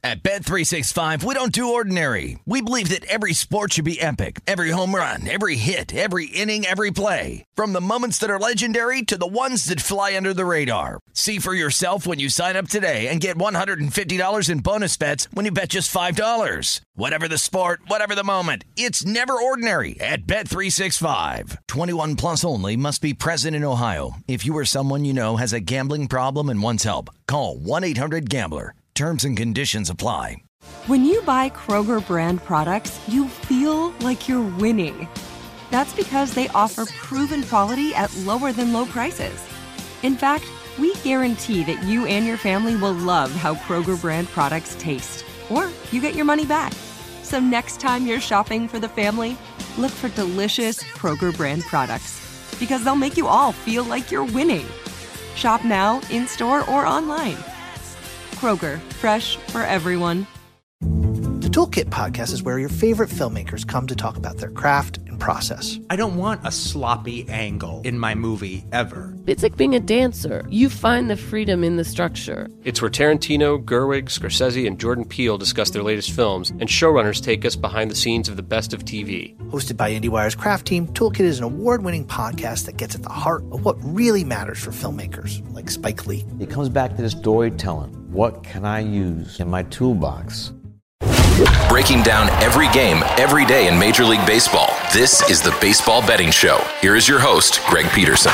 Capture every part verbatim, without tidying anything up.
At Bet three sixty-five, we don't do ordinary. We believe that every sport should be epic. Every home run, every hit, every inning, every play. From the moments that are legendary to the ones that fly under the radar. See for yourself when you sign up today and get one hundred fifty dollars in bonus bets when you bet just five dollars. Whatever the sport, whatever the moment, it's never ordinary at Bet three sixty-five. twenty-one plus only. Must be present in Ohio. If you or someone you know has a gambling problem and wants help, call one eight hundred gambler. Terms and conditions apply. When you buy Kroger brand products, you feel like you're winning. That's because they offer proven quality at lower than low prices. In fact, we guarantee that you and your family will love how Kroger brand products taste, or you get your money back. So next time you're shopping for the family, look for delicious Kroger brand products, because they'll make you all feel like you're winning. Shop now, in-store, or online. Kroger, fresh for everyone. The Toolkit Podcast is where your favorite filmmakers come to talk about their craft and process. I don't want a sloppy angle in my movie, ever. It's like being a dancer. You find the freedom in the structure. It's where Tarantino, Gerwig, Scorsese, and Jordan Peele discuss their latest films, and showrunners take us behind the scenes of the best of T V. Hosted by IndieWire's craft team, Toolkit is an award-winning podcast that gets at the heart of what really matters for filmmakers, like Spike Lee. It comes back to the storytelling. What can I use in my toolbox? Breaking down every game, every day in Major League Baseball. This is the Baseball Betting Show. Here is your host, Greg Peterson.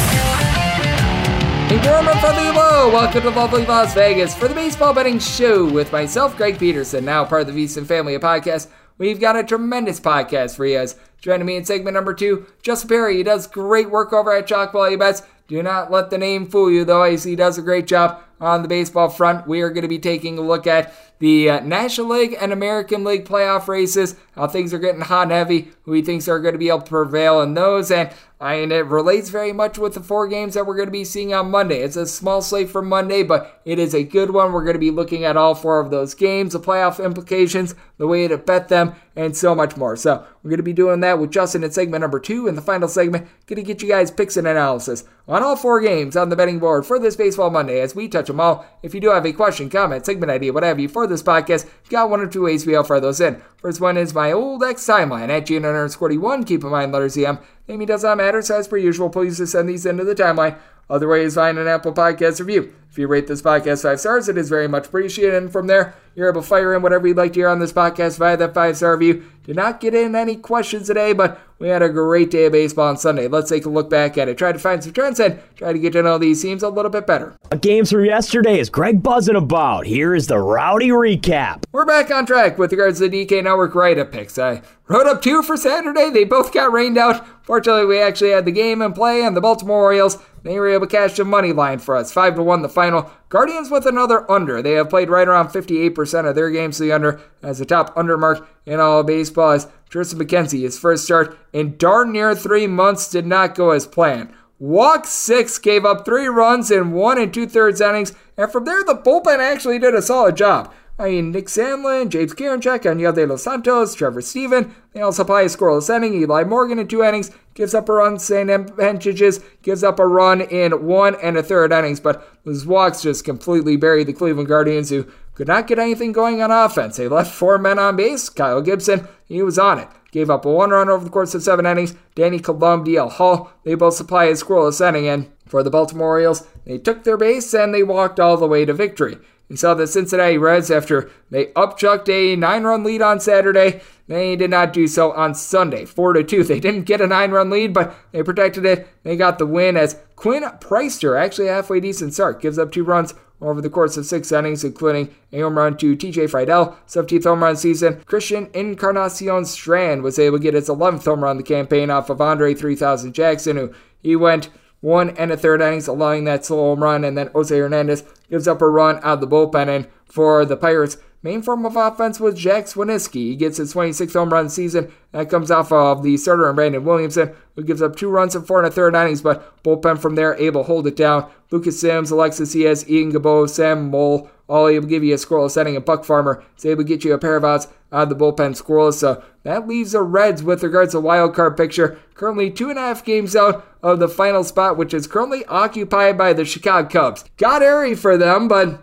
Hey, Dorman from the Low. Welcome to lovely Las Vegas for the Baseball Betting Show with myself, Greg Peterson, now part of the VSiN family of podcasts. We've got a tremendous podcast for you. As joining me in segment number two, Justin Perry. He does great work over at Chalk Value Bets. Do not let the name fool you, though. I see he does a great job on the baseball front. We are going to be taking a look at the uh, National League and American League playoff races, how things are getting hot and heavy, who he thinks are going to be able to prevail in those, and, and it relates very much with the four games that we're going to be seeing on Monday. It's a small slate for Monday, but it is a good one. We're going to be looking at all four of those games, the playoff implications, the way to bet them, and so much more. So we're going to be doing that with Justin in segment number two. In the final segment, going to get you guys picks and analysis on all four games on the betting board for this Baseball Monday as we touch them all. If you do have a question, comment, segment idea, what have you for this podcast, you've got one or two ways we offer those in. First one is my old X timeline at G N underscore one. Keep in mind letters E M. Name does not matter, so as per usual, please just send these into the timeline. Other way is find an Apple Podcast review. If you rate this podcast five stars, it is very much appreciated. And from there, you're able to fire in whatever you'd like to hear on this podcast via that five-star review. Did not get in any questions today, but we had a great day of baseball on Sunday. Let's take a look back at it. Try to find some trends and try to get to know these teams a little bit better. Games from yesterday is Greg buzzing about. Here is the rowdy recap. We're back on track with regards to the D K Network write-up picks. I wrote up two for Saturday. They both got rained out. Fortunately, we actually had the game in play, and the Baltimore Orioles, they were able to cash the money line for us. five to one the final. Guardians with another under. They have played right around fifty-eight percent of their games to the under as the top under mark in all of baseball. As Tristan McKenzie, his first start in darn near three months, did not go as planned. Walked six, gave up three runs in one and two-thirds innings, and from there the bullpen actually did a solid job. I mean, Nick Sandlin, James Karinchak, Añel de los Santos, Trevor Stephen, they also play a scoreless inning. Eli Morgan in two innings, gives up a run, Saint Hentges gives up a run in one and a third innings, but those walks just completely buried the Cleveland Guardians, who could not get anything going on offense. They left four men on base. Kyle Gibson, he was on it. Gave up a one run over the course of seven innings. Danny Coulombe, D L Hall, they both supply a scoreless inning, and for the Baltimore Orioles, they took their base and they walked all the way to victory. You saw the Cincinnati Reds, after they upchucked a nine-run lead on Saturday, they did not do so on Sunday, four to two. They didn't get a nine-run lead, but they protected it. They got the win as Quinn Priester, actually a halfway decent start, gives up two runs over the course of six innings, including a home run to T J Friedel, seventeenth home run season. Christian Encarnacion Strand was able to get his eleventh home run of the campaign off of Andre three thousand Jackson, who he went one and a third innings, allowing that solo home run, and then Jose Hernandez gives up a run out of the bullpen. And for the Pirates, main form of offense was Jack Swaniski. He gets his twenty-sixth home run season. That comes off of the starter and Brandon Williamson, who gives up two runs in four and a third innings, but bullpen from there able to hold it down. Lucas Sims, Alexis Diaz, Ian Gabo, Sam Mole, all able to give you a scoreless inning, and Buck Farmer is able to get you a pair of outs out of the bullpen scoreless. So that leaves the Reds with regards to the wild card picture, currently two and a half games out of the final spot, which is currently occupied by the Chicago Cubs. Got airy for them, but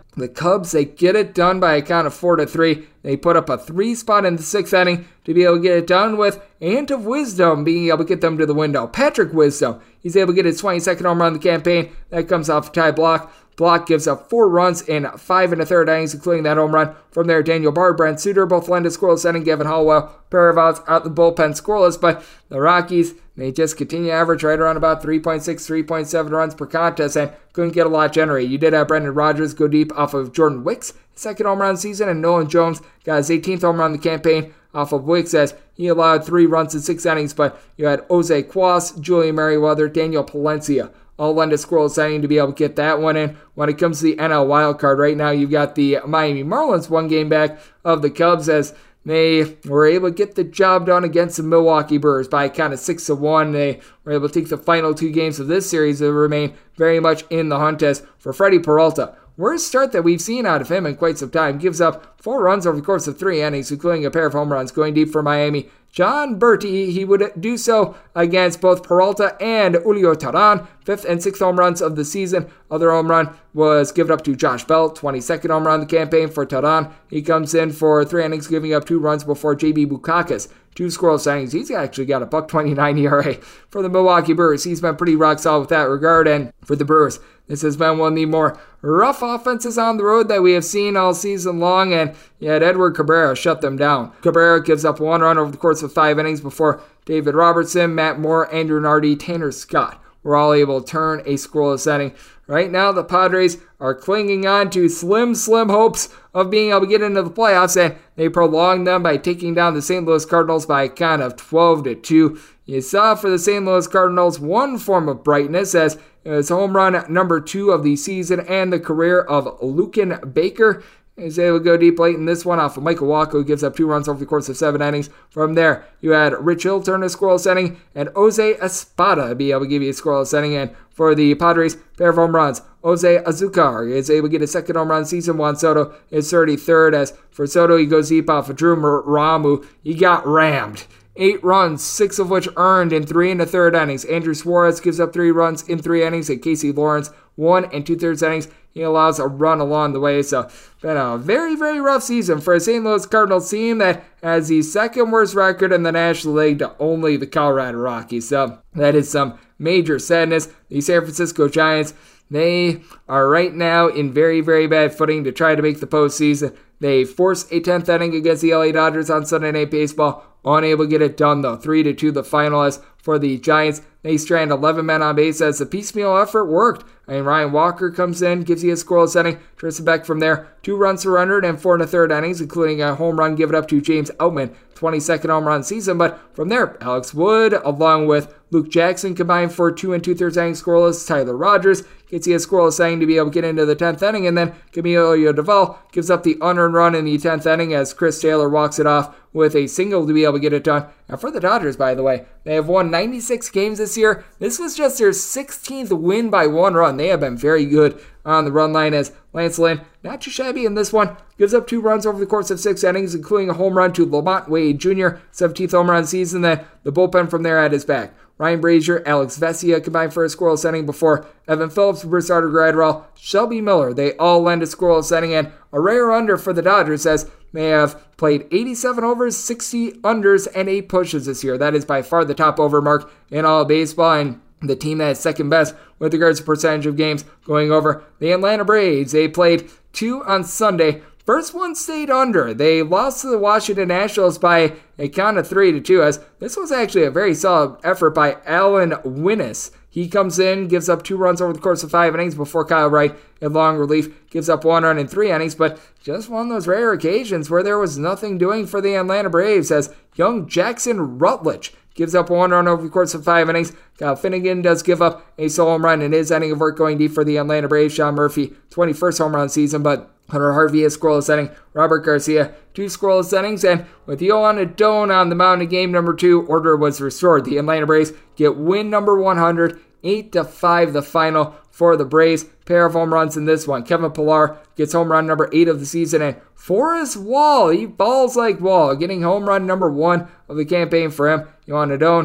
The Cubs, they get it done by a count of four to three. They put up a three spot in the sixth inning to be able to get it done with Ant of Wisdom being able to get them to the window. Patrick Wisdom, he's able to get his twenty-second home run of the campaign. That comes off a tie block. Block gives up four runs in five and a third innings, including that home run. From there, Daniel Bard, Brent Suter both lend a scoreless inning. Gavin Hollowell, pair of outs out the bullpen scoreless. But the Rockies, they just continue to average right around about three point six, three point seven runs per contest and couldn't get a lot generated. You did have Brendan Rodgers go deep off of Jordan Wicks, second home run season, and Nolan Jones got his eighteenth home run of the campaign off of Wicks as he allowed three runs in six innings. But you had Jose Cuas, Julian Merriweather, Daniel Palencia all lend a scoreless inning to be able to get that one in. When it comes to the N L wildcard, right now you've got the Miami Marlins one game back of the Cubs as they were able to get the job done against the Milwaukee Brewers by kind of six to one. They were able to take the final two games of this series to remain very much in the hunt. As for Freddie Peralta, worst start that we've seen out of him in quite some time. Gives up four runs over the course of three innings, including a pair of home runs going deep for Miami. John Berti, he would do so against both Peralta and Julio Teheran. Fifth and sixth home runs of the season. Other home run was given up to Josh Bell. twenty-second home run of the campaign for Teheran. He comes in for three innings, giving up two runs before J B Bukakis. Two scoreless innings. He's actually got a buck twenty-nine E R A for the Milwaukee Brewers. He's been pretty rock solid with that regard. And for the Brewers, this has been one of the more rough offenses on the road that we have seen all season long, and yet Edward Cabrera shut them down. Cabrera gives up one run over the course of five innings before David Robertson, Matt Moore, Andrew Nardi, Tanner Scott were all able to turn a scoreless inning. Right now, the Padres are clinging on to slim, slim hopes of being able to get into the playoffs, and they prolonged them by taking down the Saint Louis Cardinals by a count of twelve to two. You saw for the Saint Louis Cardinals one form of brightness as it was home run number two of the season and the career of Lucan Baker. He was able to go deep late in this one off of Michael Walker, who gives up two runs over the course of seven innings. From there, you had Rich Hill turn a scoreless inning and Jose Espada be able to give you a scoreless inning. And for the Padres, pair of home runs. Jose Azucar is able to get a second home run season. Juan Soto is thirty-third. As for Soto, he goes deep off of Drew Ramu. He got rammed. Eight runs, six of which earned in three and a third innings. Andrew Suarez gives up three runs in three innings, and Casey Lawrence one and two thirds innings. He allows a run along the way. So, been a very, very rough season for a Saint Louis Cardinals team that has the second worst record in the National League to only the Colorado Rockies. So, that is some major sadness. The San Francisco Giants, they are right now in very, very bad footing to try to make the postseason. They force a tenth inning against the L A Dodgers on Sunday Night Baseball. Unable to get it done, though. three to two the final. As for the Giants, they strand eleven men on base as the piecemeal effort worked. I mean, Ryan Walker comes in, gives you a scoreless inning. Tristan Beck from there, two runs surrendered and four and a third innings, including a home run given up to James Outman, twenty-second home run season. But from there, Alex Wood, along with Luke Jackson, combined for two and two thirds innings scoreless. Tyler Rogers gets you a scoreless inning to be able to get into the tenth inning, and then Camilo Doval gives up the unearned run in the tenth inning as Chris Taylor walks it off with a single to be able to get it done. And for the Dodgers, by the way, they have won ninety-six games this year. This was just their sixteenth win by one run. They have been very good on the run line as Lance Lynn, not too shabby in this one, gives up two runs over the course of six innings, including a home run to Lamont Wade Junior, seventeenth home run season. Then the bullpen from there at his back. Ryan Brazier, Alex Vesia combined for a scoreless inning before Evan Phillips, Brisardo Gradwell, Shelby Miller. They all lend a scoreless inning, and a rare under for the Dodgers as they have played eighty-seven overs, sixty unders, and eight pushes this year. That is by far the top over mark in all of baseball, and the team that is second best with regards to percentage of games going over. The Atlanta Braves, they played two on Sunday. First one stayed under. They lost to the Washington Nationals by a count of three to two. As this was actually a very solid effort by Alan Winnis. He comes in, gives up two runs over the course of five innings before Kyle Wright, in long relief, gives up one run in three innings. But just one of those rare occasions where there was nothing doing for the Atlanta Braves as young Jackson Rutledge gives up one run over the course of five innings. Kyle Finnegan does give up a solo home run in his inning of work going deep for the Atlanta Braves. Sean Murphy, twenty-first home run season, but Hunter Harvey, a scoreless inning. Robert Garcia, two scoreless innings. And with Yohan Adon on the mound in game number two, order was restored. The Atlanta Braves get win number one hundred, eight to five the final for the Braves. Pair of home runs in this one. Kevin Pillar gets home run number eight of the season. And Forrest Wall, he balls like Wall, getting home run number one of the campaign for him. Yohan Adon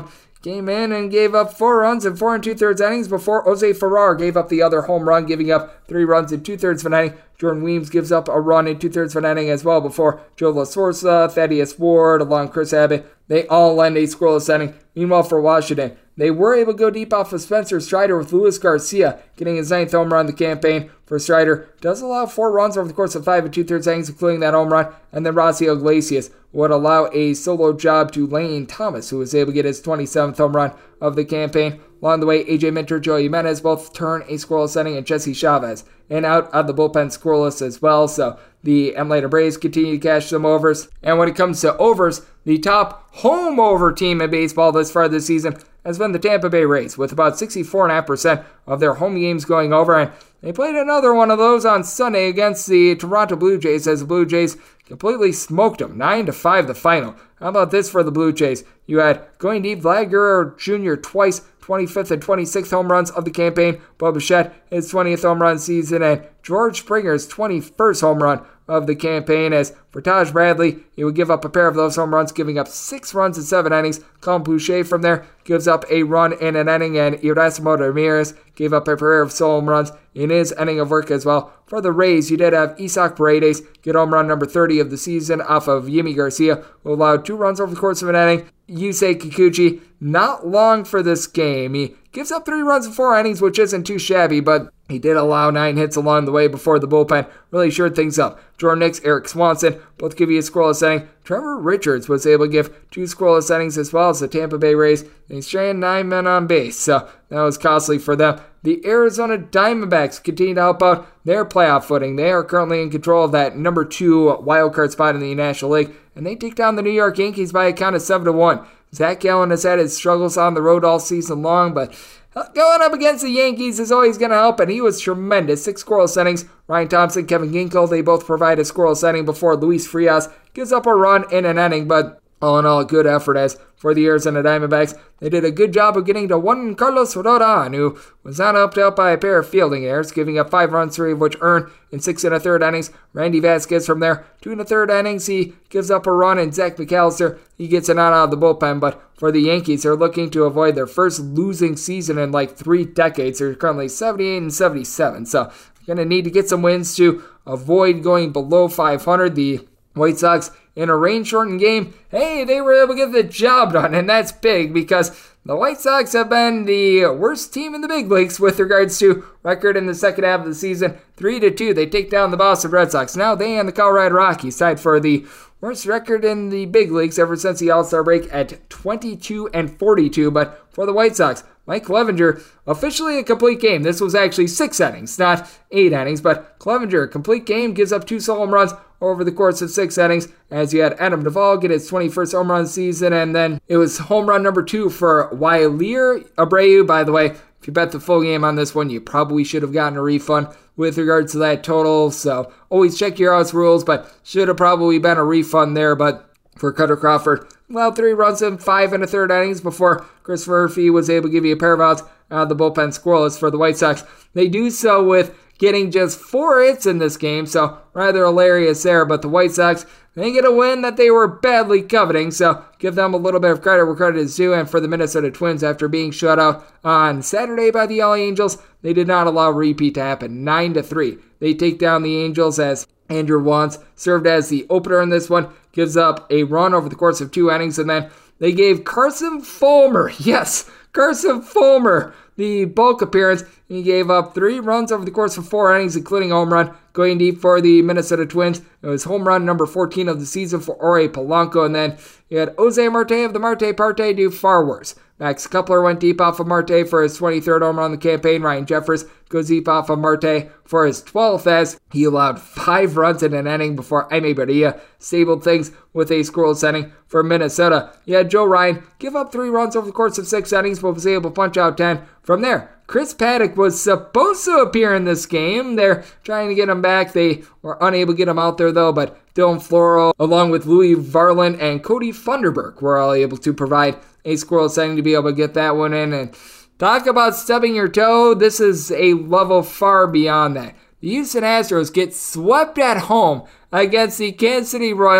came in and gave up four runs in four and two-thirds innings before Jose Ferrer gave up the other home run, giving up three runs in two-thirds of an inning. Jordan Weems gives up a run in two-thirds of an inning as well before Joe La Sorsa, Thaddeus Ward, along Chris Abbott. They all end a scoreless inning. Meanwhile, for Washington, they were able to go deep off of Spencer Strider with Luis Garcia getting his ninth home run of the campaign. For Strider, does allow four runs over the course of five and two-thirds innings, including that home run. And then Rossio Iglesias would allow a solo job to Lane Thomas, who was able to get his twenty-seventh home run of the campaign. Along the way, A J Minter, Joey Jimenez both turn a scoreless inning, and Jesse Chavez and out of the bullpen scoreless as well. So the Atlanta Braves continue to cash some overs. And when it comes to overs, the top home over team in baseball this far this season has been the Tampa Bay Rays, with about sixty-four point five percent of their home games going over. And they played another one of those on Sunday against the Toronto Blue Jays, as the Blue Jays completely smoked them, nine to five the final. How about this for the Blue Jays? You had going deep Vlad Guerrero Junior twice, twenty-fifth and twenty-sixth home runs of the campaign. Bo Bichette, his twentieth home run season, and George Springer's twenty-first home run of the campaign. As for Taj Bradley, he would give up a pair of those home runs, giving up six runs in seven innings. Colin Boucher from there gives up a run in an inning, and Erasmo Ramirez gave up a pair of solo home runs in his inning of work as well. For the Rays, you did have Isaac Paredes get home run number thirty of the season off of Yimi Garcia, who allowed two runs over the course of an inning. Yusei Kikuchi, not long for this game. He gives up three runs in four innings, which isn't too shabby, but he did allow nine hits along the way before the bullpen really shored things up. Jordan Nix, Eric Swanson both give you a scoreless inning. Trevor Richards was able to give two scoreless innings as well as the Tampa Bay Rays. They stranded nine men on base, so that was costly for them. The Arizona Diamondbacks continue to help out their playoff footing. They are currently in control of that number two wildcard spot in the National League, and they take down the New York Yankees by a count of seven to one. Zach Gallen has had his struggles on the road all season long, but going up against the Yankees is always going to help, and he was tremendous. Six scoreless innings. Ryan Thompson, Kevin Ginkel, they both provide a scoreless inning before Luis Frias gives up a run in an inning, but all in all, a good effort. As for the Arizona Diamondbacks, they did a good job of getting to one Carlos Rodon, who was not helped out by a pair of fielding errors, giving up five runs, three of which earned in six and a third innings. Randy Vasquez from there, two and a third innings, he gives up a run, and Zach McAllister, he gets an out of the bullpen. But for the Yankees, they're looking to avoid their first losing season in like three decades. They're currently seventy-eight and seventy-seven, so they're going to need to get some wins to avoid going below five hundred. The White Sox, in a rain-shortened game, hey, they were able to get the job done, and that's big because the White Sox have been the worst team in the big leagues with regards to record in the second half of the season. three to two, they take down the Boston Red Sox. Now they and the Colorado Rockies tied for the worst record in the big leagues ever since the All-Star break at twenty-two and forty-two. But for the White Sox, Mike Clevinger, officially a complete game. This was actually six innings, not eight innings, but Clevinger, complete game, gives up two solo home runs over the course of six innings, as you had Adam Duvall get his twenty-first home run season, and then it was home run number two for Wilyer Abreu. By the way, if you bet the full game on this one, you probably should have gotten a refund with regards to that total, so always check your house rules, but should have probably been a refund there. But for Cutter Crawford, well, three runs in five and a third innings before Christopher Murphy was able to give you a pair of outs out of the bullpen scoreless for the White Sox. They do so with getting just four hits in this game, so rather hilarious there. But the White Sox, they get a win that they were badly coveting, so give them a little bit of credit where credit is due. And for the Minnesota Twins, after being shut out on Saturday by the L A Angels, they did not allow a repeat to happen. nine to three. They take down the Angels as Andrew Wantz served as the opener in this one, gives up a run over the course of two innings, and then they gave Carson Fulmer, yes, Carson Fulmer, the bulk appearance. He gave up three runs over the course of four innings, including a home run. Going deep for the Minnesota Twins, it was home run number fourteen of the season for Ore Polanco, and then you had Jose Marte of the Marte Parte do far worse. Max Kepler went deep off of Marte for his twenty-third home run on the campaign. Ryan Jeffers goes deep off of Marte for his twelfth, as he allowed five runs in an inning before Jaime Barria stabled things with a scoreless inning for Minnesota. You had Joe Ryan give up three runs over the course of six innings, but was able to punch out ten. From there, Chris Paddock was supposed to appear in this game. They're trying to get him back. They were unable to get him out there, though, but Dylan Floro, along with Louis Varland and Cody Funderburk, were all able to provide a scoreless inning to be able to get that one in. And talk about stubbing your toe, this is a level far beyond that. The Houston Astros get swept at home against the Kansas City Royals,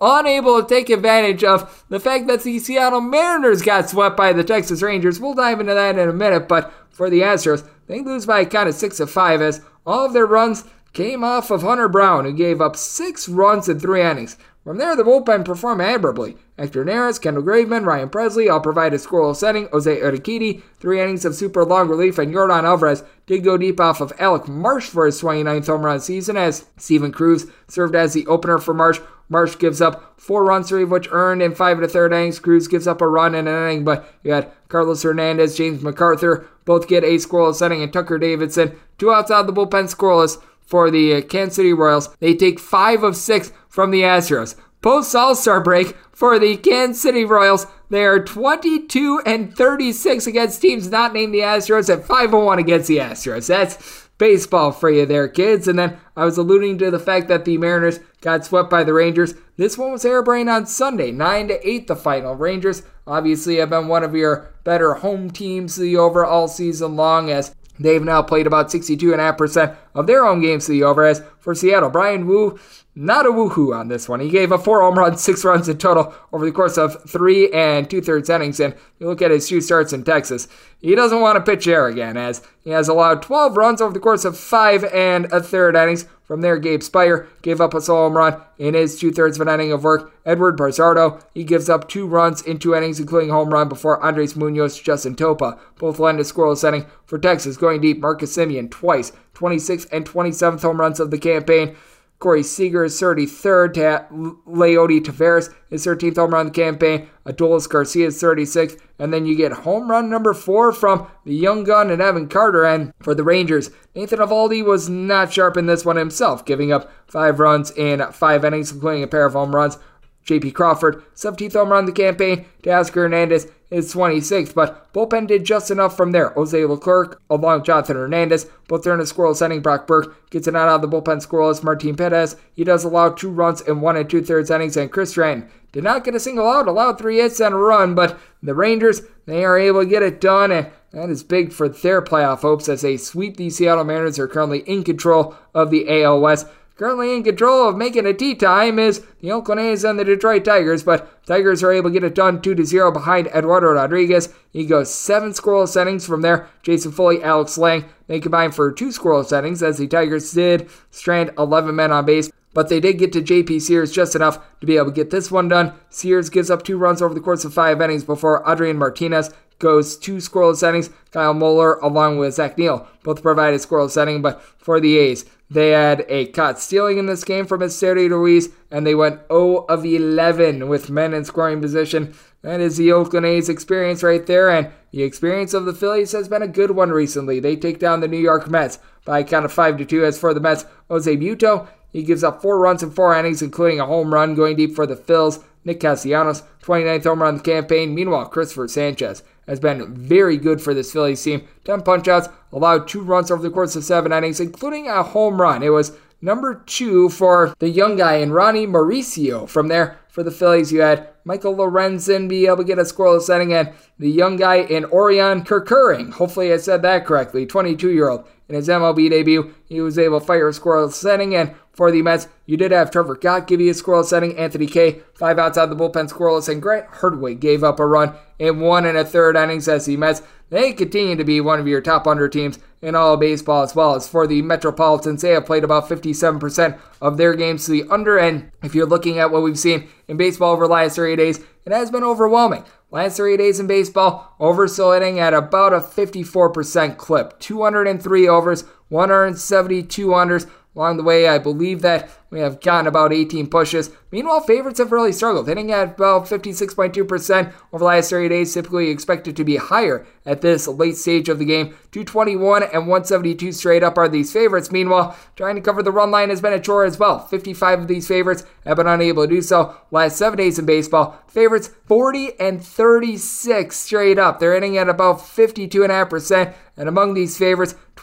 unable to take advantage of the fact that the Seattle Mariners got swept by the Texas Rangers. We'll dive into that in a minute, but for the Astros, they lose by a count of six to five as all of their runs came off of Hunter Brown, who gave up six runs in three innings. From there, the bullpen performed admirably. Hector Neris, Kendall Graveman, Ryan Presley all provided scoreless setting. Jose Urquidy, three innings of super long relief, and Yordan Alvarez did go deep off of Alec Marsh for his twenty-ninth home run season as Steven Cruz served as the opener for Marsh. Marsh gives up four runs, three of which earned in five and a third innings. Cruz gives up a run in an inning, but you had Carlos Hernandez, James MacArthur both get a scoreless setting, and Tucker Davidson, two outs out of the bullpen scoreless for the Kansas City Royals. They take five of six from the Astros. Post All-Star break for the Kansas City Royals, they are twenty-two and thirty-six against teams not named the Astros and five and one against the Astros. That's baseball for you there, kids. And then I was alluding to the fact that the Mariners got swept by the Rangers. This one was airbrained on Sunday, nine to eight the final. Rangers obviously have been one of your better home teams the over all season long as they've now played about sixty-two point five percent of their home games to the over. As for Seattle, Brian Wu, not a woohoo on this one. He gave up four home runs, six runs in total over the course of three and two-thirds innings. And you look at his two starts in Texas, he doesn't want to pitch there again, as he has allowed twelve runs over the course of five and a third innings. From there, Gabe Spire gave up a solo home run in his two-thirds of an inning of work. Edward Barzardo, he gives up two runs in two innings, including a home run before Andres Munoz, Justin Topa both lend a scoreless setting for Texas. Going deep, Marcus Semien twice, twenty-sixth and twenty-seventh home runs of the campaign. Corey Seager is thirty-third, to Leody Taveras is thirteenth home run of the campaign, Adolis Garcia is thirty-sixth, and then you get home run number four from the young gun and Evan Carter. And for the Rangers, Nathan Eovaldi was not sharp in this one himself, giving up five runs in five innings, including a pair of home runs. J P Crawford, seventeenth home run of the campaign. Teoscar Hernandez is twenty-sixth, but bullpen did just enough from there. Jose Leclerc, along with Jonathan Hernandez, both earned a scoreless inning. Brock Burke gets an out of the bullpen scoreless. Martin Perez, he does allow two runs in one and two-thirds innings, and Chris Stratton did not get a single out, allowed three hits and a run, but the Rangers, they are able to get it done, and that is big for their playoff hopes as they sweep the Seattle Mariners, who are currently in control of the A L West. Currently in control of making a tea time is the Oakland A's and the Detroit Tigers, but Tigers are able to get it done two to zero behind Eduardo Rodriguez. He goes seven scoreless innings. From there, Jason Foley, Alex Lang, they combine for two scoreless innings as the Tigers did strand eleven men on base, but they did get to J P Sears just enough to be able to get this one done. Sears gives up two runs over the course of five innings before Adrian Martinez goes two scoreless innings. Kyle Muller, along with Zach Neal, both provided scoreless inning, but for the A's, they had a caught stealing in this game from Esteury Ruiz, and they went zero of eleven with men in scoring position. That is the Oakland A's experience right there, and the experience of the Phillies has been a good one recently. They take down the New York Mets by a count of five to two. As for the Mets, Jose Muto, he gives up four runs in four innings, including a home run going deep for the Phils. Nick Castellanos, twenty-ninth home run of the campaign. Meanwhile, Christopher Sanchez has been very good for this Phillies team. ten punch-outs, allowed two runs over the course of seven innings, including a home run. It was number two for the young guy in Ronnie Mauricio. From there, for the Phillies, you had Michael Lorenzen be able to get a scoreless inning, and the young guy in Orion Kerkering, hopefully I said that correctly, twenty-two-year-old. In his M L B debut, he was able to fire a scoreless inning, and for the Mets, you did have Trevor Gott give you a scoreless inning. Anthony Kay, five outs out of the bullpen scoreless, and Grant Herdwig gave up a run in one and a third innings as the Mets, they continue to be one of your top under teams in all of baseball. As well as for the Metropolitans, they have played about fifty-seven percent of their games to the under, and if you're looking at what we've seen in baseball over the last thirty days, it has been overwhelming. Last three days in baseball, over still hitting at about a fifty-four percent clip. two hundred three overs, one hundred seventy-two unders. Along the way, I believe that we have gotten about eighteen pushes. Meanwhile, favorites have really struggled, hitting at about fifty-six point two percent over the last thirty days. Typically expected to be higher at this late stage of the game. two twenty-one and one seventy-two straight up are these favorites. Meanwhile, trying to cover the run line has been a chore as well. fifty-five of these favorites have been unable to do so. Last seven days in baseball, favorites forty and thirty-six straight up. They're hitting at about fifty-two point five percent. And among these favorites,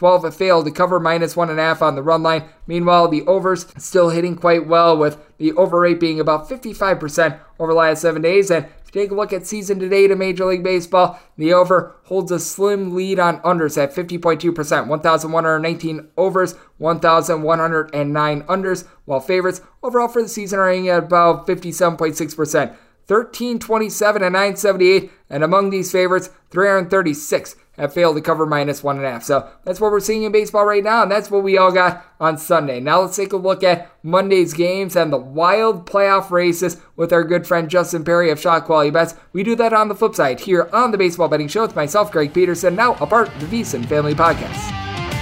twelve have failed to cover minus one and a half on the run line. Meanwhile, the overs still hitting quite well, with the over rate being about fifty-five percent over the last seven days. And if you take a look at season to date in Major League Baseball, the over holds a slim lead on unders at fifty point two percent. one thousand one hundred nineteen overs, one thousand one hundred nine unders, while favorites overall for the season are hitting at about fifty-seven point six percent. thirteen, twenty-seven, and nine seventy-eight, and among these favorites, three hundred thirty-six have failed to cover minus one and a half. So that's what we're seeing in baseball right now, and that's what we all got on Sunday. Now let's take a look at Monday's games and the wild playoff races with our good friend Justin Perry of Shot Quality Bets. We do that on the flip side here on the Baseball Betting Show with myself, Greg Peterson, now a part of the VSiN Family Podcast.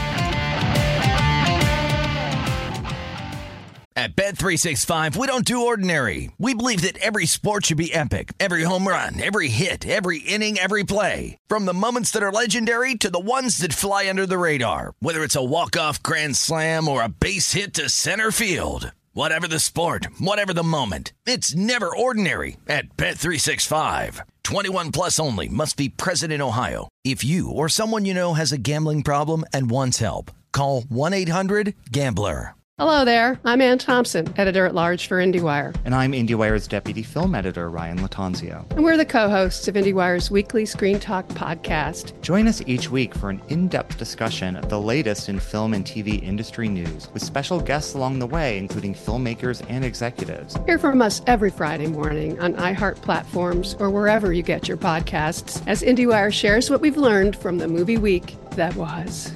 At Bet three sixty-five, we don't do ordinary. We believe that every sport should be epic. Every home run, every hit, every inning, every play. From the moments that are legendary to the ones that fly under the radar. Whether it's a walk-off grand slam or a base hit to center field. Whatever the sport, whatever the moment. It's never ordinary at Bet three sixty-five. twenty-one plus only. Must be present in Ohio. If you or someone you know has a gambling problem and wants help, call one eight hundred gambler. Hello there, I'm Ann Thompson, editor-at-large for IndieWire. And I'm IndieWire's deputy film editor, Ryan Latanzio. And we're the co-hosts of IndieWire's weekly Screen Talk podcast. Join us each week for an in-depth discussion of the latest in film and T V industry news, with special guests along the way, including filmmakers and executives. Hear from us every Friday morning on iHeart platforms or wherever you get your podcasts, as IndieWire shares what we've learned from the movie week that was.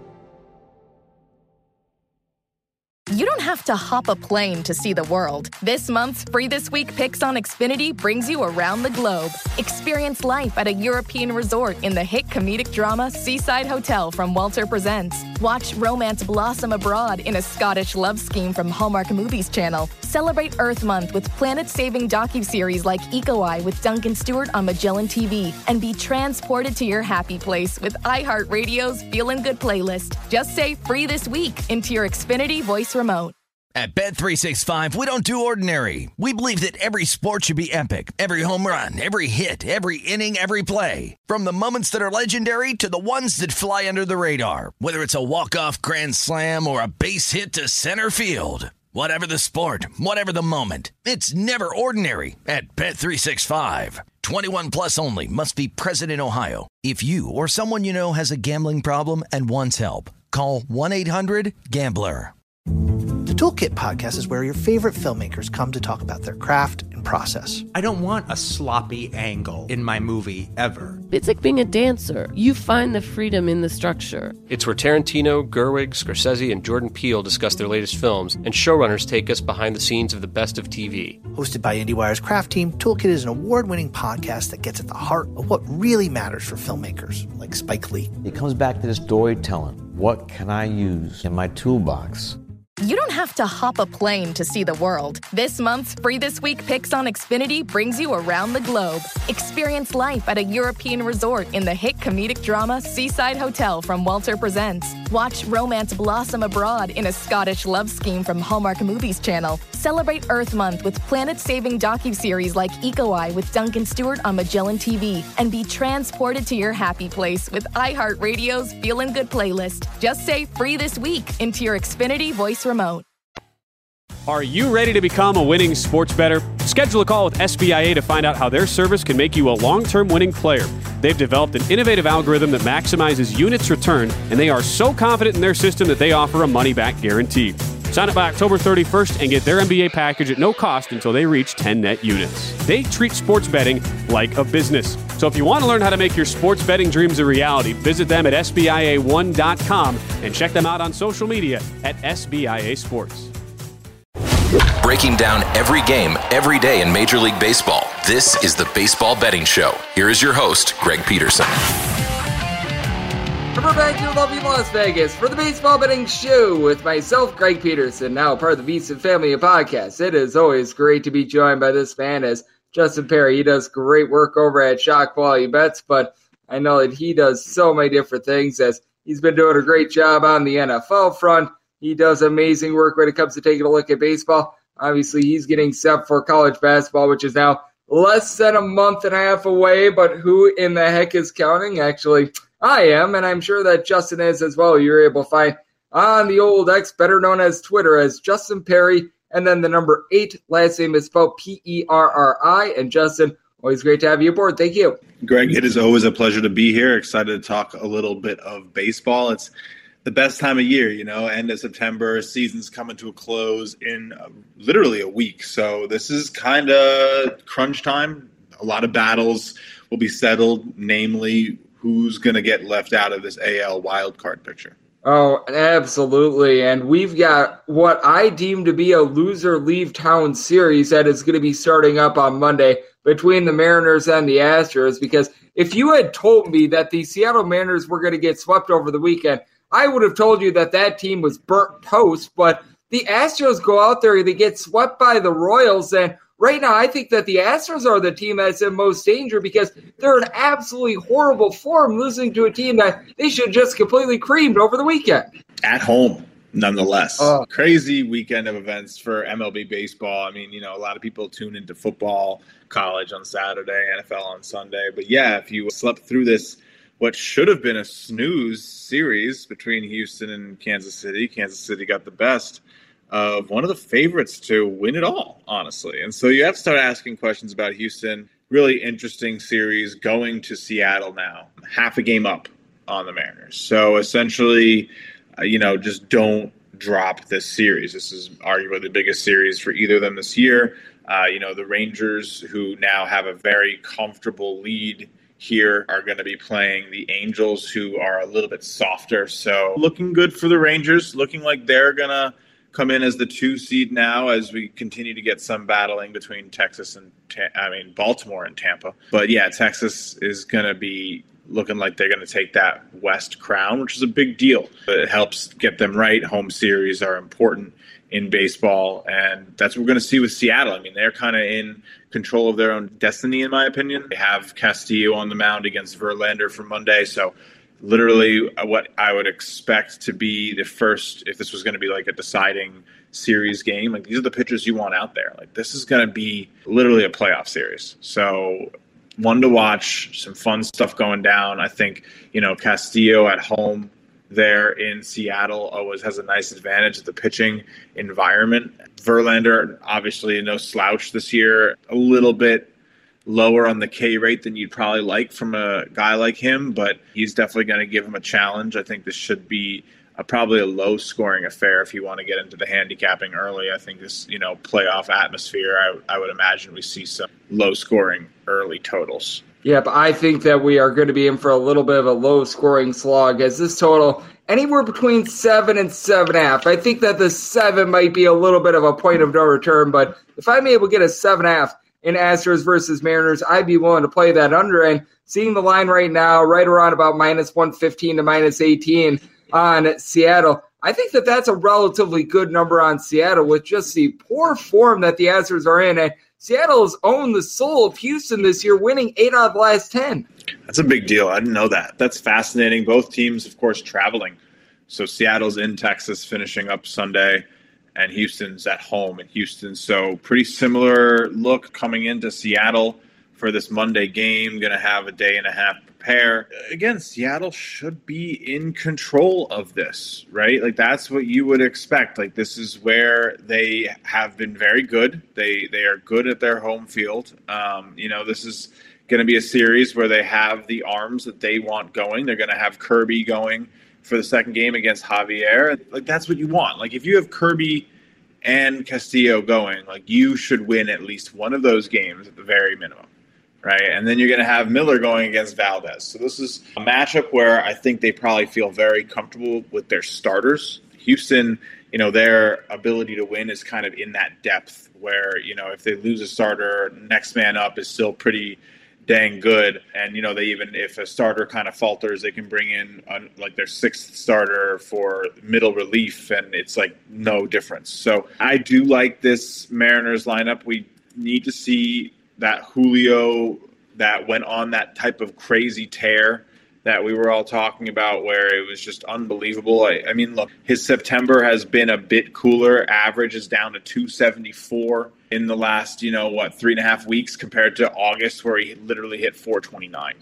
You don't have to hop a plane to see the world. This month's Free This Week Picks on Xfinity brings you around the globe. Experience life at a European resort in the hit comedic drama Seaside Hotel from Walter Presents. Watch romance blossom abroad in a Scottish love scheme from Hallmark Movies Channel. Celebrate Earth Month with planet-saving docuseries like Eco Eye with Duncan Stewart on Magellan T V. And be transported to your happy place with iHeartRadio's Feelin' Good playlist. Just say Free This Week into your Xfinity voice remote. At Bet three sixty-five, we don't do ordinary. We believe that every sport should be epic. Every home run, every hit, every inning, every play. From the moments that are legendary to the ones that fly under the radar. Whether it's a walk-off grand slam or a base hit to center field. Whatever the sport, whatever the moment. It's never ordinary at Bet three sixty-five. twenty-one plus only. Must be present in Ohio. If you or someone you know has a gambling problem and wants help, call one eight hundred gambler. The Toolkit podcast is where your favorite filmmakers come to talk about their craft and process. I don't want a sloppy angle in my movie, ever. It's like being a dancer. You find the freedom in the structure. It's where Tarantino, Gerwig, Scorsese, and Jordan Peele discuss their latest films, and showrunners take us behind the scenes of the best of T V. Hosted by IndieWire's craft team, Toolkit is an award-winning podcast that gets at the heart of what really matters for filmmakers, like Spike Lee. It comes back to this storytelling. What can I use in my toolbox? You don't have to hop a plane to see the world. This month's Free This Week Picks on Xfinity brings you around the globe. Experience life at a European resort in the hit comedic drama Seaside Hotel from Walter Presents. Watch romance blossom abroad in a Scottish love scheme from Hallmark Movies Channel. Celebrate Earth Month with planet-saving docuseries like Eco Eye with Duncan Stewart on Magellan T V. And be transported to your happy place with iHeartRadio's Feelin' Good playlist. Just say Free This Week into your Xfinity voice remote. Are you ready to become a winning sports bettor? Schedule a call with S B I A to find out how their service can make you a long-term winning player. They've developed an innovative algorithm that maximizes units returned, and they are so confident in their system that they offer a money-back guarantee. Sign up by October thirty-first and get their N B A package at no cost until they reach ten net units. They treat sports betting like a business. So if you want to learn how to make your sports betting dreams a reality, visit them at S B I A one dot com and check them out on social media at S B I A Sports. Breaking down every game, every day in Major League Baseball, this is the Baseball Betting Show. Here is your host, Greg Peterson. We're back to lovely Las Vegas for the Baseball Betting Show with myself, Greg Peterson, now part of the VSiN Family Podcast. It is always great to be joined by this man as Justin Perry. He does great work over at Shot Quality Bets, but I know that he does so many different things as he's been doing a great job on the N F L front. He does amazing work when it comes to taking a look at baseball. Obviously, he's getting set for college basketball, which is now less than a month and a half away, but who in the heck is counting? Actually, I am, and I'm sure that Justin is as well. You're able to find on the old X, better known as Twitter, as Justin Perry, and then the number eight. Last name is spelled P E R R I. And Justin, always great to have you aboard. Thank you. Greg, it is always a pleasure to be here. Excited to talk a little bit of baseball. It's the best time of year, you know, end of September, season's coming to a close in uh, literally a week. So this is kind of crunch time. A lot of battles will be settled, namely who's going to get left out of this A L wildcard picture. Oh, absolutely. And we've got what I deem to be a loser leave town series that is going to be starting up on Monday between the Mariners and the Astros, because if you had told me that the Seattle Mariners were going to get swept over the weekend, I would have told you that that team was burnt toast, but the Astros go out there and they get swept by the Royals, and right now I think that the Astros are the team that's in most danger because they're in absolutely horrible form, losing to a team that they should just completely creamed over the weekend. At home, nonetheless. Uh, Crazy weekend of events for M L B baseball. I mean, you know, a lot of people tune into football, college on Saturday, N F L on Sunday. But yeah, if you slept through this, what should have been a snooze series between Houston and Kansas City. Kansas City got the best of one of the favorites to win it all, honestly. And so you have to start asking questions about Houston. Really interesting series going to Seattle now, half a game up on the Mariners. So essentially, uh, you know, just don't drop this series. This is arguably the biggest series for either of them this year. Uh, you know, the Rangers, who now have a very comfortable lead here, are going to be playing the Angels, who are a little bit softer. So looking good for the Rangers, looking like they're going to come in as the two seed now as we continue to get some battling between Texas and, I mean, Baltimore and Tampa. But yeah, Texas is going to be looking like they're going to take that West crown, which is a big deal. It helps get them right. Home series are important in baseball, and that's what we're going to see with Seattle. I mean, they're kind of in control of their own destiny, in my opinion. They have Castillo on the mound against Verlander for Monday, so literally what I would expect to be the first, if this was going to be like a deciding series game, like these are the pitchers you want out there. Like this is going to be literally a playoff series. So one to watch, some fun stuff going down. I think, you know, Castillo at home there in Seattle always has a nice advantage of the pitching environment. Verlander, obviously no slouch this year, a little bit lower on the K rate than you'd probably like from a guy like him, but he's definitely going to give him a challenge. I think this should be a, probably a low-scoring affair if you want to get into the handicapping early. I think this, you know, playoff atmosphere, I, I would imagine we see some low-scoring early totals. Yep, I think that we are going to be in for a little bit of a low-scoring slog, as this total anywhere between seven and seven and a half. I think that the seven might be a little bit of a point of no return, but if I'm able to get a seven and a half in Astros versus Mariners, I'd be willing to play that under. And seeing the line right now, right around about minus one fifteen to minus eighteen on Seattle, I think that that's a relatively good number on Seattle with just the poor form that the Astros are in. And Seattle has owned the soul of Houston this year, winning eight out of the last ten. That's a big deal. I didn't know that. That's fascinating. Both teams, of course, traveling. So Seattle's in Texas finishing up Sunday, and Houston's at home in Houston. So pretty similar look coming into Seattle for this Monday game. Going to have a day and a half to prepare. Again, Seattle should be in control of this, right? Like that's what you would expect. Like this is where they have been very good. They they are good at their home field. Um, you know, this is going to be a series where they have the arms that they want going. They're going to have Kirby going for the second game against Javier. Like that's what you want. Like if you have Kirby and Castillo going, like you should win at least one of those games at the very minimum, right? And then you're going to have Miller going against Valdez. So this is a matchup where I think they probably feel very comfortable with their starters. Houston, you know, their ability to win is kind of in that depth where, you know, if they lose a starter, next man up is still pretty dang good. And, you know, they even, if a starter kind of falters, they can bring in a, like their sixth starter for middle relief, and it's like no difference. So I do like this Mariners lineup. We need to see that Julio that went on that type of crazy tear that we were all talking about where it was just unbelievable. I, I mean, look, his September has been a bit cooler. Average is down to two seventy-four in the last, you know, what, three and a half weeks compared to August where he literally hit four twenty-nine, Greg.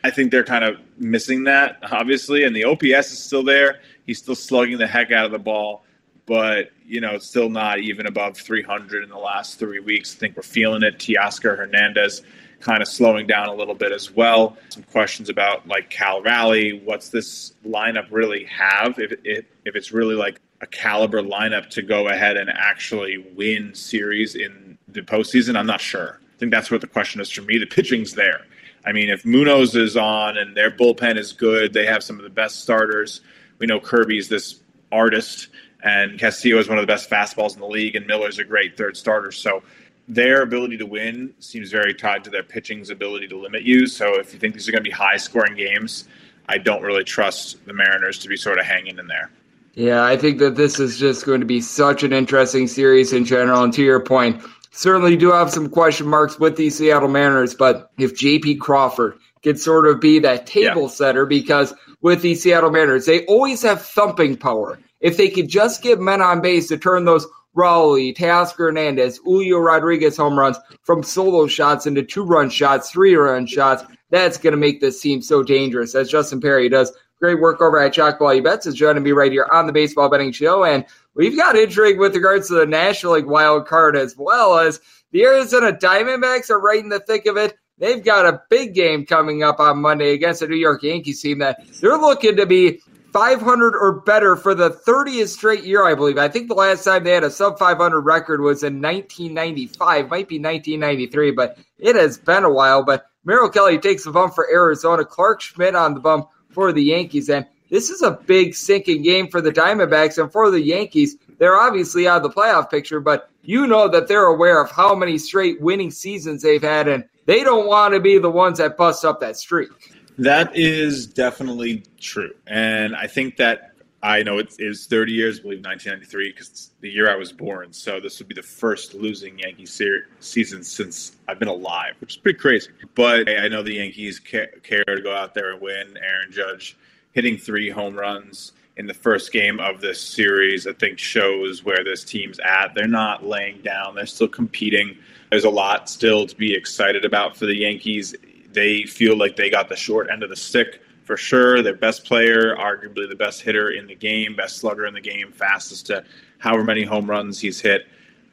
I think they're kind of missing that, obviously, and the O P S is still there. He's still slugging the heck out of the ball, but, you know, it's still not even above three hundred in the last three weeks. I think we're feeling it. Teoscar Hernandez kind of slowing down a little bit as well. Some questions about, like, Cal Raleigh. What's this lineup really have? If, if, if it's really, like, a caliber lineup to go ahead and actually win series in the postseason, I'm not sure. I think that's what the question is for me. The pitching's there. I mean, if Munoz is on and their bullpen is good, they have some of the best starters. We know Kirby's this artist, and Castillo is one of the best fastballs in the league, and Miller's a great third starter. So their ability to win seems very tied to their pitching's ability to limit you. So if you think these are going to be high-scoring games, I don't really trust the Mariners to be sort of hanging in there. Yeah, I think that this is just going to be such an interesting series in general. And to your point, certainly do have some question marks with the Seattle Mariners, but if J P Crawford could sort of be that table yeah. setter, because with the Seattle Mariners, they always have thumping power. If they could just get men on base to turn those Raleigh, Teoscar Hernandez, Julio Rodriguez home runs from solo shots into two-run shots, three-run shots, that's going to make this team so dangerous, as Justin Perry does great work over at Chalk Value Bets is joining me right here on the Baseball Betting Show. And we've got intrigue with regards to the National League wild card, as well as the Arizona Diamondbacks are right in the thick of it. They've got a big game coming up on Monday against the New York Yankees team that they're looking to be five hundred or better for the thirtieth straight year, I believe. I think the last time they had a sub five hundred record was in nineteen ninety-five, might be nineteen ninety-three, but it has been a while. But Merrill Kelly takes the bump for Arizona, Clark Schmidt on the bump for the Yankees. And this is a big sinking game for the Diamondbacks, and for the Yankees, they're obviously out of the playoff picture, but you know that they're aware of how many straight winning seasons they've had, and they don't want to be the ones that bust up that streak. That is definitely true. And I think that I know it is thirty years, I believe nineteen ninety-three, because it's the year I was born. So this would be the first losing Yankee ser- season since I've been alive, which is pretty crazy. But I know the Yankees care, care to go out there and win. Aaron Judge hitting three home runs in the first game of this series, I think, shows where this team's at. They're not laying down. They're still competing. There's a lot still to be excited about for the Yankees. They feel like they got the short end of the stick for sure. Their best player, arguably the best hitter in the game, best slugger in the game, fastest to however many home runs he's hit.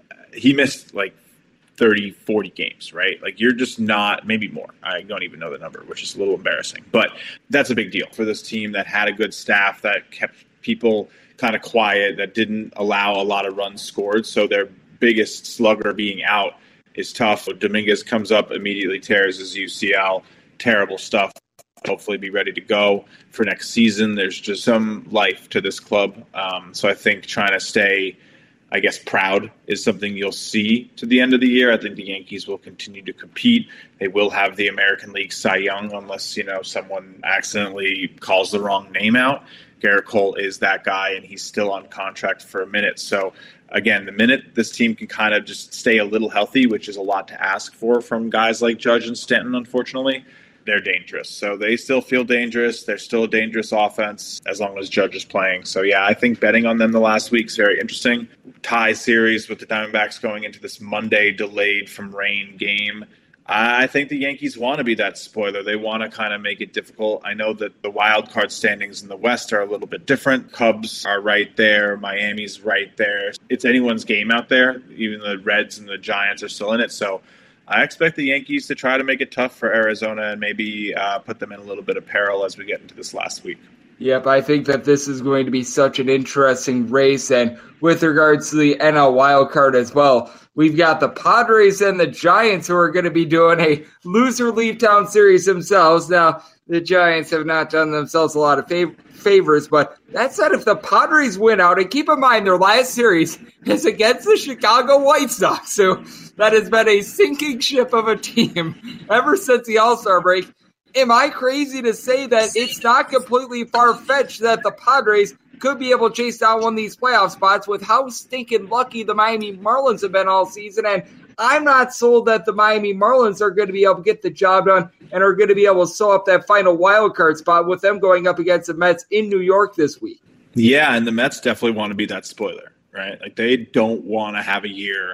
He missed like thirty, forty games, right? Like, you're just not, maybe more. I don't even know the number, which is a little embarrassing. But that's a big deal for this team that had a good staff, that kept people kind of quiet, that didn't allow a lot of runs scored. So their biggest slugger being out is tough. Dominguez comes up, immediately tears his U C L. Terrible stuff. Hopefully be ready to go for next season. There's just some life to this club. Um, so I think trying to stay, I guess, proud is something you'll see to the end of the year. I think the Yankees will continue to compete. They will have the American League Cy Young unless, you know, someone accidentally calls the wrong name out. Garrett Cole is that guy, and he's still on contract for a minute. So, again, the minute this team can kind of just stay a little healthy, which is a lot to ask for from guys like Judge and Stanton, unfortunately, they're dangerous. So they still feel dangerous. They're still a dangerous offense as long as Judge is playing. So, yeah, I think betting on them the last week is very interesting. Tie series with the Diamondbacks going into this Monday delayed from rain game. I think the Yankees want to be that spoiler. They want to kind of make it difficult. I know that the wild card standings in the West are a little bit different. Cubs are right there. Miami's right there. It's anyone's game out there. Even the Reds and the Giants are still in it. So I expect the Yankees to try to make it tough for Arizona and maybe uh, put them in a little bit of peril as we get into this last week. Yep, I think that this is going to be such an interesting race. And with regards to the N L wildcard as well, we've got the Padres and the Giants who are going to be doing a loser leave town series themselves. Now, the Giants have not done themselves a lot of fav- favors, but that said, if the Padres win out, and keep in mind their last series is against the Chicago White Sox, who that has been a sinking ship of a team ever since the All-Star break. Am I crazy to say that it's not completely far-fetched that the Padres could be able to chase down one of these playoff spots with how stinking lucky the Miami Marlins have been all season? And I'm not sold that the Miami Marlins are going to be able to get the job done and are going to be able to sew up that final wild card spot with them going up against the Mets in New York this week. Yeah, and the Mets definitely want to be that spoiler, right? Like, they don't want to have a year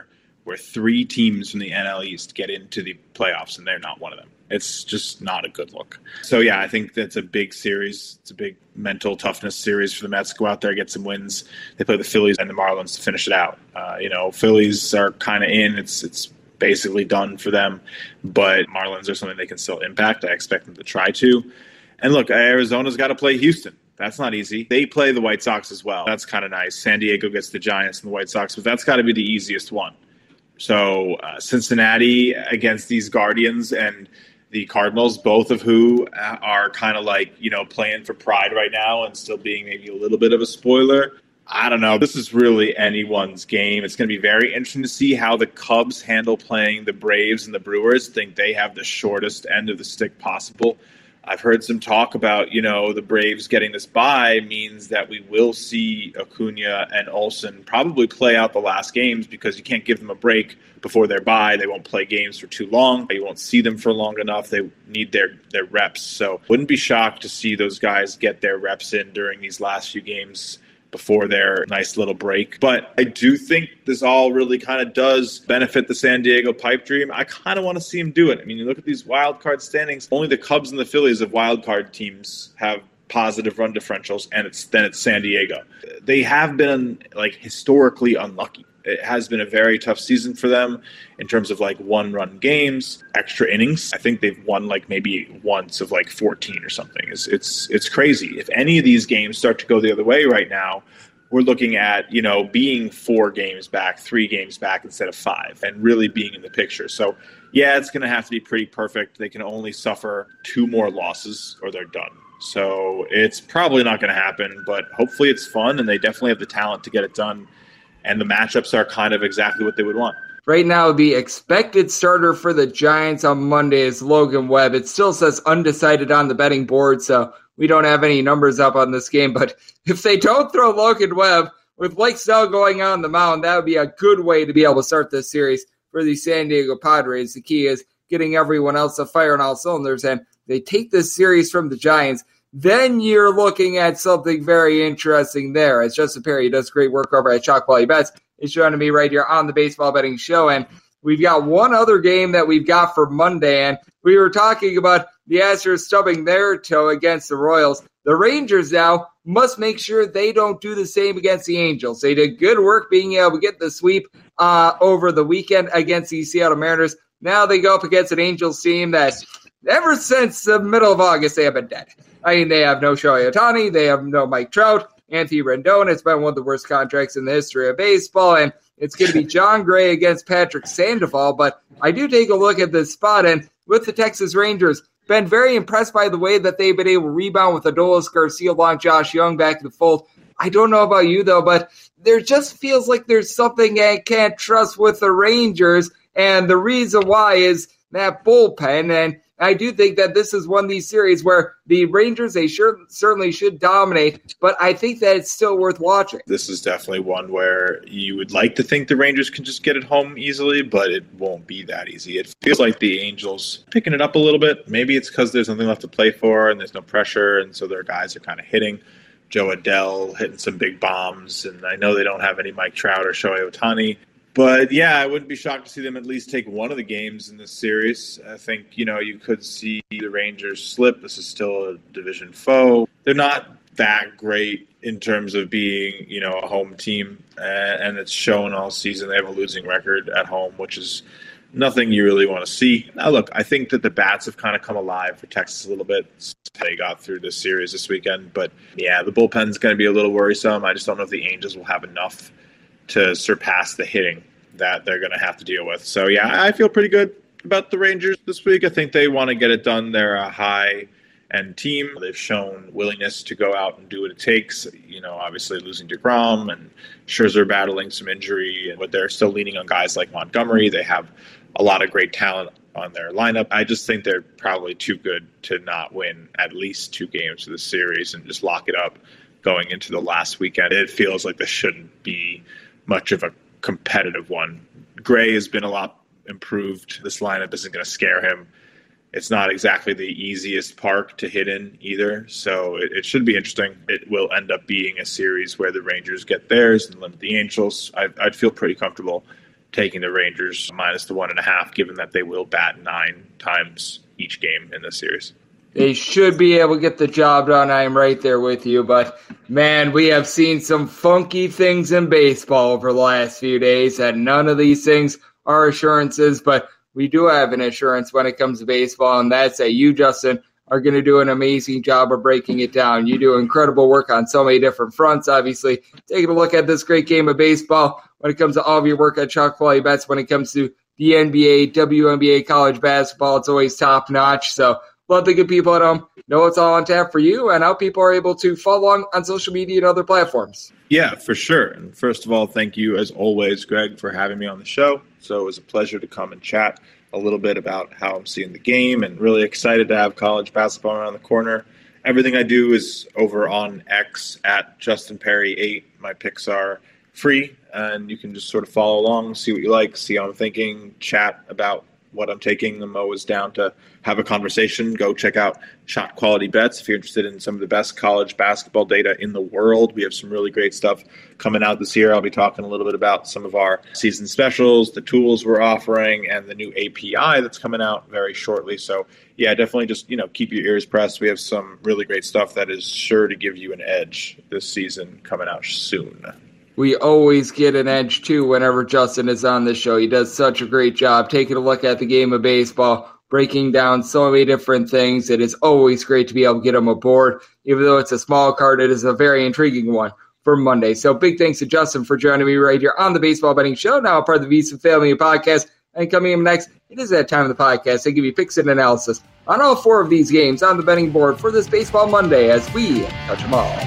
where three teams from the N L East get into the playoffs and they're not one of them. It's just not a good look. So, yeah, I think that's a big series. It's a big mental toughness series for the Mets. Go out there, get some wins. They play the Phillies and the Marlins to finish it out. Uh, you know, Phillies are kind of in. It's it's basically done for them. But Marlins are something they can still impact. I expect them to try to. And, look, Arizona's got to play Houston. That's not easy. They play the White Sox as well. That's kind of nice. San Diego gets the Giants and the White Sox, but that's got to be the easiest one. So uh, Cincinnati against these Guardians and the Cardinals, both of who are kind of like, you know, playing for pride right now and still being maybe a little bit of a spoiler. I don't know. This is really anyone's game. It's going to be very interesting to see how the Cubs handle playing the Braves and the Brewers. I think they have the shortest end of the stick possible. I've heard some talk about, you know, the Braves getting this bye means that we will see Acuna and Olsen probably play out the last games because you can't give them a break before their bye. They won't play games for too long. You won't see them for long enough. They need their, their reps. So wouldn't be shocked to see those guys get their reps in during these last few games before their nice little break. But I do think this all really kind of does benefit the San Diego pipe dream. I kind of want to see him do it. I mean, you look at these wild card standings, only the Cubs and the Phillies of wild card teams have positive run differentials, and it's then it's San Diego. They have been like historically unlucky. It has been a very tough season for them in terms of like one-run games, extra innings. I think they've won like maybe once of like fourteen or something. It's it's it's crazy. If any of these games start to go the other way right now, we're looking at, you know, being four games back, three games back instead of five, and really being in the picture. So, yeah, it's going to have to be pretty perfect. They can only suffer two more losses or they're done. So it's probably not going to happen, but hopefully it's fun, and they definitely have the talent to get it done. And the matchups are kind of exactly what they would want. Right now, the expected starter for the Giants on Monday is Logan Webb. It still says undecided on the betting board, so we don't have any numbers up on this game. But if they don't throw Logan Webb, with Blake Snell going on the mound, that would be a good way to be able to start this series for the San Diego Padres. The key is getting everyone else to fire on all cylinders, and they take this series from the Giants. Then you're looking at something very interesting there. As Justin Perry does great work over at Chalk Quality Bets, is joining me right here on the Baseball Betting Show. And we've got one other game that we've got for Monday. And we were talking about the Astros stubbing their toe against the Royals. The Rangers now must make sure they don't do the same against the Angels. They did good work being able to get the sweep uh, over the weekend against the Seattle Mariners. Now they go up against an Angels team that ever since the middle of August, they have been dead. I mean, they have no Shohei Ohtani. They have no Mike Trout. Anthony Rendon has been one of the worst contracts in the history of baseball, and it's going to be John Gray against Patrick Sandoval. But I do take a look at this spot, and with the Texas Rangers, been very impressed by the way that they've been able to rebound with Adolis Garcia along Josh Young back to the fold. I don't know about you, though, but there just feels like there's something I can't trust with the Rangers, and the reason why is that bullpen. And I do think that this is one of these series where the Rangers, they sure, certainly should dominate, but I think that it's still worth watching. This is definitely one where you would like to think the Rangers can just get it home easily, but it won't be that easy. It feels like the Angels picking it up a little bit. Maybe it's because there's nothing left to play for and there's no pressure, and so their guys are kind of hitting. Joe Adele hitting some big bombs, and I know they don't have any Mike Trout or Shohei Ohtani. But, yeah, I wouldn't be shocked to see them at least take one of the games in this series. I think, you know, you could see the Rangers slip. This is still a division foe. They're not that great in terms of being, you know, a home team, and it's shown all season. They have a losing record at home, which is nothing you really want to see. Now, look, I think that the bats have kind of come alive for Texas a little bit. They got through this series this weekend. But, yeah, the bullpen's going to be a little worrisome. I just don't know if the Angels will have enough to surpass the hitting that they're going to have to deal with. So, yeah, I feel pretty good about the Rangers this week. I think they want to get it done. They're a high-end team. They've shown willingness to go out and do what it takes. You know, obviously losing DeGrom and Scherzer battling some injury, but they're still leaning on guys like Montgomery. They have a lot of great talent on their lineup. I just think they're probably too good to not win at least two games of the series and just lock it up going into the last weekend. It feels like this shouldn't be much of a competitive one. Gray has been a lot improved. This lineup isn't going to scare him. It's not exactly the easiest park to hit in either, so it, it should be interesting. It will end up being a series where the Rangers get theirs and limit the Angels. I, I'd feel pretty comfortable taking the Rangers minus the one and a half, given that they will bat nine times each game in this series. They should be able to get the job done. I am right there with you. But, man, we have seen some funky things in baseball over the last few days, and none of these things are assurances. But we do have an assurance when it comes to baseball, and that's that you, Justin, are going to do an amazing job of breaking it down. You do incredible work on so many different fronts, obviously. Taking a look at this great game of baseball when it comes to all of your work at Chalk Quality Bets, when it comes to the N B A, W N B A, college basketball, it's always top-notch. So, love the good people at home. Know it's all on tap for you and how people are able to follow along on social media and other platforms. Yeah, for sure. And first of all, thank you, as always, Greg, for having me on the show. So it was a pleasure to come and chat a little bit about how I'm seeing the game, and really excited to have college basketball around the corner. Everything I do is over on X at Justin Perry eight. My picks are free, and you can just sort of follow along, see what you like, see how I'm thinking, chat about what I'm taking. I'm always down to have a conversation. Go check out Shot Quality Bets if you're interested in some of the best college basketball data in the world. We have some really great stuff coming out this year. I'll be talking a little bit about some of our season specials, the tools we're offering, and the new A P I that's coming out very shortly. So yeah, definitely just, you know, keep your ears pressed. We have some really great stuff that is sure to give you an edge this season coming out soon. We always get an edge, too, whenever Justin is on the show. He does such a great job taking a look at the game of baseball, breaking down so many different things. It is always great to be able to get him aboard. Even though it's a small card, it is a very intriguing one for Monday. So big thanks to Justin for joining me right here on the Baseball Betting Show, now a part of the Visa Family Podcast. And coming up next, it is that time of the podcast. I give you picks and analysis on all four of these games on the betting board for this Baseball Monday as we touch them all.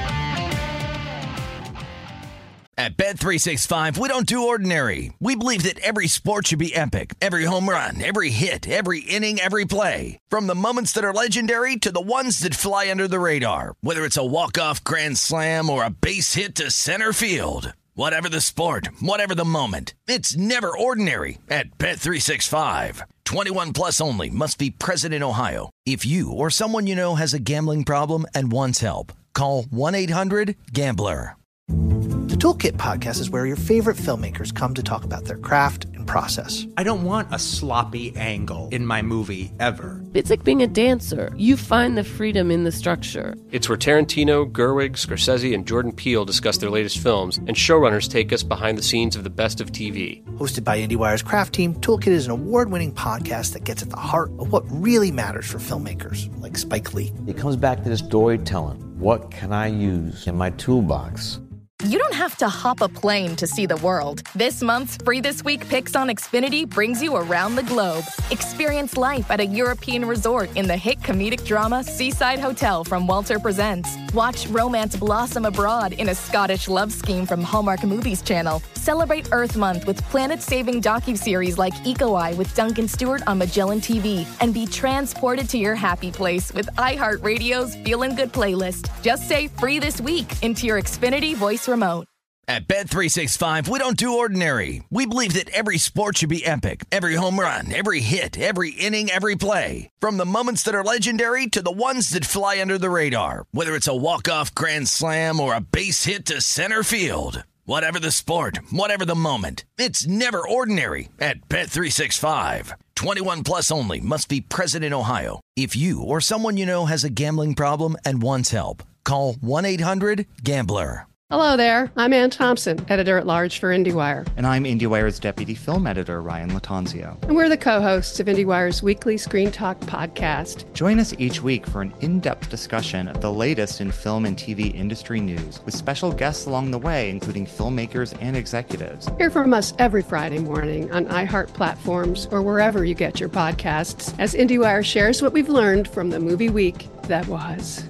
At Bet three sixty-five, we don't do ordinary. We believe that every sport should be epic. Every home run, every hit, every inning, every play. From the moments that are legendary to the ones that fly under the radar. Whether it's a walk-off grand slam or a base hit to center field. Whatever the sport, whatever the moment. It's never ordinary at Bet three sixty-five. twenty-one plus only. Must be present in Ohio. If you or someone you know has a gambling problem and wants help, call one eight hundred gambler. The Toolkit Podcast is where your favorite filmmakers come to talk about their craft and process. I don't want a sloppy angle in my movie ever. It's like being a dancer. You find the freedom in the structure. It's where Tarantino, Gerwig, Scorsese, and Jordan Peele discuss their latest films, and showrunners take us behind the scenes of the best of T V. Hosted by IndieWire's craft team, Toolkit is an award-winning podcast that gets at the heart of what really matters for filmmakers, like Spike Lee. It comes back to the storytelling. What can I use in my toolbox? You don't have to hop a plane to see the world. This month's Free This Week Picks on Xfinity brings you around the globe. Experience life at a European resort in the hit comedic drama Seaside Hotel from Walter Presents. Watch romance blossom abroad in a Scottish love scheme from Hallmark Movies Channel. Celebrate Earth Month with planet-saving docuseries like Eco Eye with Duncan Stewart on Magellan T V. And be transported to your happy place with iHeartRadio's Feelin' Good playlist. Just say Free This Week into your Xfinity voice remote. At Bet three sixty-five, we don't do ordinary. We believe that every sport should be epic. Every home run, every hit, every inning, every play. From the moments that are legendary to the ones that fly under the radar. Whether it's a walk-off grand slam or a base hit to center field. Whatever the sport, whatever the moment. It's never ordinary at Bet three sixty-five. twenty-one plus only. Must be present in Ohio. If you or someone you know has a gambling problem and wants help, call one eight hundred gambler. Hello there. I'm Ann Thompson, editor-at-large for IndieWire. And I'm IndieWire's deputy film editor, Ryan Latanzio. And we're the co-hosts of IndieWire's weekly Screen Talk podcast. Join us each week for an in-depth discussion of the latest in film and T V industry news, with special guests along the way, including filmmakers and executives. Hear from us every Friday morning on iHeart platforms or wherever you get your podcasts, as IndieWire shares what we've learned from the movie week that was.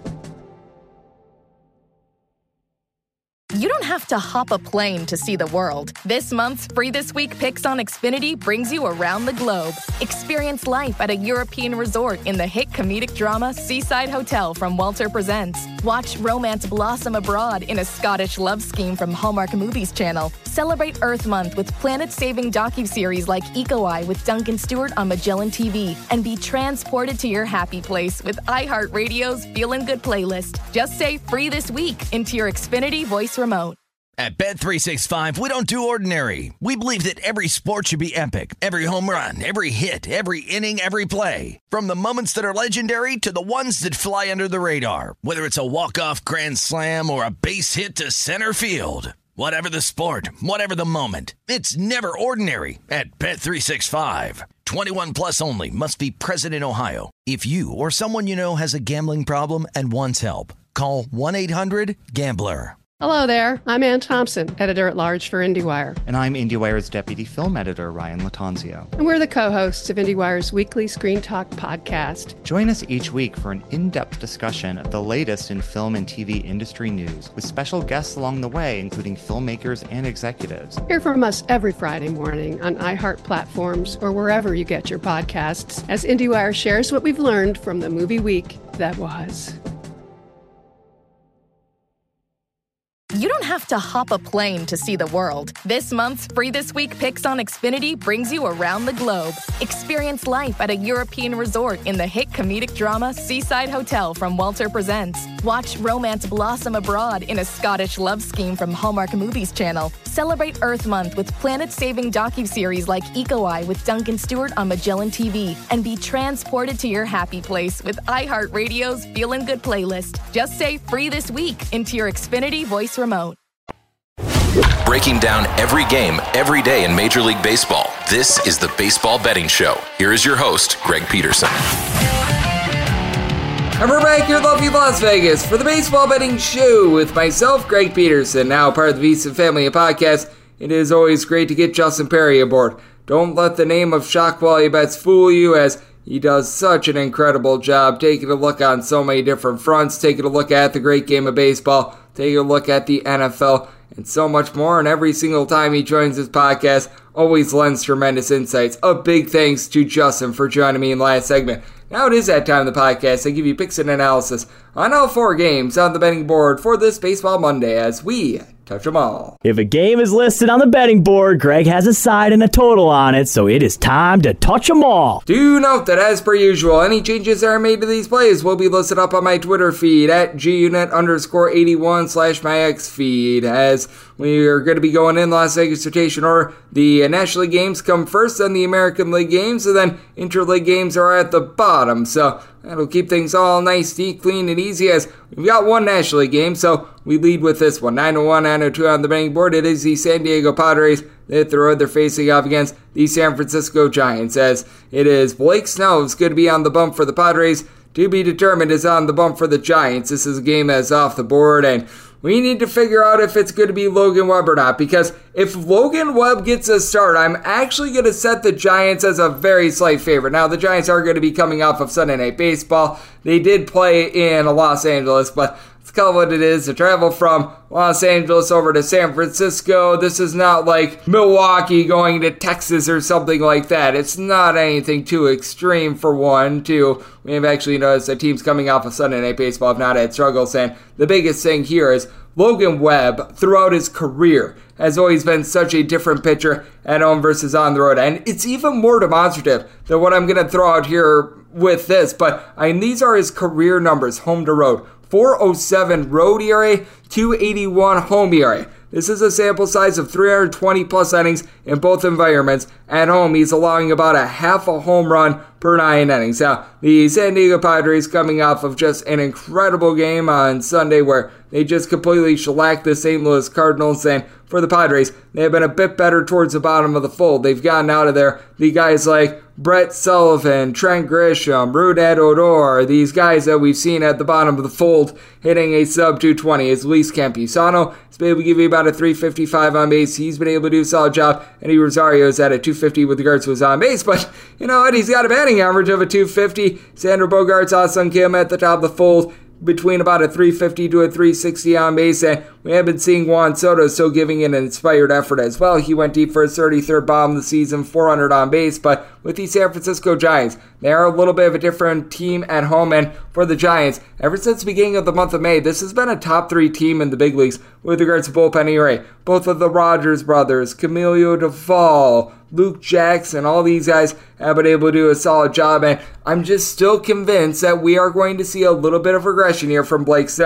You don't have to hop a plane to see the world. This month's Free This Week Picks on Xfinity brings you around the globe. Experience life at a European resort in the hit comedic drama Seaside Hotel from Walter Presents. Watch romance blossom abroad in a Scottish love scheme from Hallmark Movies Channel. Celebrate Earth Month with planet-saving docuseries like Eco Eye with Duncan Stewart on Magellan T V. And be transported to your happy place with iHeartRadio's Feelin' Good playlist. Just say Free This Week into your Xfinity voice remote. At Bet three sixty-five, we don't do ordinary. We believe that every sport should be epic. Every home run, every hit, every inning, every play. From the moments that are legendary to the ones that fly under the radar. Whether it's a walk-off grand slam or a base hit to center field. Whatever the sport, whatever the moment. It's never ordinary at Bet three sixty-five. twenty-one plus only. Must be present in Ohio. If you or someone you know has a gambling problem and wants help, call one eight hundred gambler. Hello there. I'm Ann Thompson, editor-at-large for IndieWire. And I'm IndieWire's deputy film editor, Ryan Latanzio. And we're the co-hosts of IndieWire's weekly Screen Talk podcast. Join us each week for an in-depth discussion of the latest in film and T V industry news, with special guests along the way, including filmmakers and executives. Hear from us every Friday morning on iHeart platforms or wherever you get your podcasts, as IndieWire shares what we've learned from the movie week that was. You don't have to hop a plane to see the world. This month's Free This Week Picks on Xfinity brings you around the globe. Experience life at a European resort in the hit comedic drama Seaside Hotel from Walter Presents. Watch romance blossom abroad in a Scottish love scheme from Hallmark Movies Channel. Celebrate Earth Month with planet-saving docuseries like Eco Eye with Duncan Stewart on Magellan T V. And be transported to your happy place with iHeartRadio's Feelin' Good playlist. Just say Free This Week into your Xfinity voice remote. Breaking down every game, every day in Major League Baseball, this is the Baseball Betting Show. Here is your host, Greg Peterson. And we're back here in lovely Las Vegas for the Baseball Betting Show with myself, Greg Peterson, now part of the VSiN family of podcasts. It is always great to get Justin Perry aboard. Don't let the name of Shock Value Bets fool you, as he does such an incredible job taking a look on so many different fronts, taking a look at the great game of baseball, taking a look at the N F L, and so much more. And every single time he joins this podcast, always lends tremendous insights. A big thanks to Justin for joining me in the last segment. Now it is that time of the podcast. I give you picks and analysis on all four games on the betting board for this Baseball Monday as we touch them all. If a game is listed on the betting board, Greg has a side and a total on it, so it is time to touch them all. Do note that, as per usual, any changes that are made to these plays will be listed up on my Twitter feed at gunit underscore 81 slash my X feed, as we are going to be going in Las Vegas rotation order. The National League games come first, then the American League games, and then Interleague games are at the bottom. So that'll keep things all nice, neat, clean, and easy, as we've got one National League game, so we lead with this one. nine oh one, nine oh two on the betting board. It is the San Diego Padres. They hit the road. They're facing off against the San Francisco Giants, as it is Blake Snell who's going to be on the bump for the Padres. To be determined is on the bump for the Giants. This is a game that's off the board, and we need to figure out if it's going to be Logan Webb or not, because if Logan Webb gets a start, I'm actually going to set the Giants as a very slight favorite. Now, the Giants are going to be coming off of Sunday Night Baseball. They did play in Los Angeles, but let's call it what it is. To travel from Los Angeles over to San Francisco, this is not like Milwaukee going to Texas or something like that. It's not anything too extreme for one. Two, we have actually noticed that teams coming off of Sunday Night Baseball have not had struggles, and the biggest thing here is Logan Webb, throughout his career, has always been such a different pitcher at home versus on the road. And it's even more demonstrative than what I'm going to throw out here with this. But I mean, these are his career numbers, home to road. four oh seven road E R A, two eighty-one home E R A. This is a sample size of three hundred twenty plus innings in both environments. At home, he's allowing about a half a home run per nine innings. Now, the San Diego Padres coming off of just an incredible game on Sunday where they just completely shellacked the Saint Louis Cardinals, and for the Padres, they have been a bit better towards the bottom of the fold. They've gotten out of there the guys like Brett Sullivan, Trent Grisham, Rougned Odor, these guys that we've seen at the bottom of the fold hitting a sub two twenty. As Luis Campusano has been able to give you about a three fifty-five on base. He's been able to do a solid job. Eddie Rosario's at a two fifty with regards to his on base, but you know what? He's got a batting average of a two fifty. Xander Bogaerts, Ah-Sung Kim at the top of the fold, between about a three fifty to a three sixty on base, and we have been seeing Juan Soto still giving it an inspired effort as well. He went deep for his thirty-third bomb of the season, four hundred on base, but with the San Francisco Giants, they are a little bit of a different team at home, and for the Giants, ever since the beginning of the month of May, this has been a top three team in the big leagues with regards to bullpen E R A. Both of the Rogers brothers, Camilo Duvall, Luke Jackson, all these guys have been able to do a solid job, and I'm just still convinced that we are going to see a little bit of regression here from Blake Snell.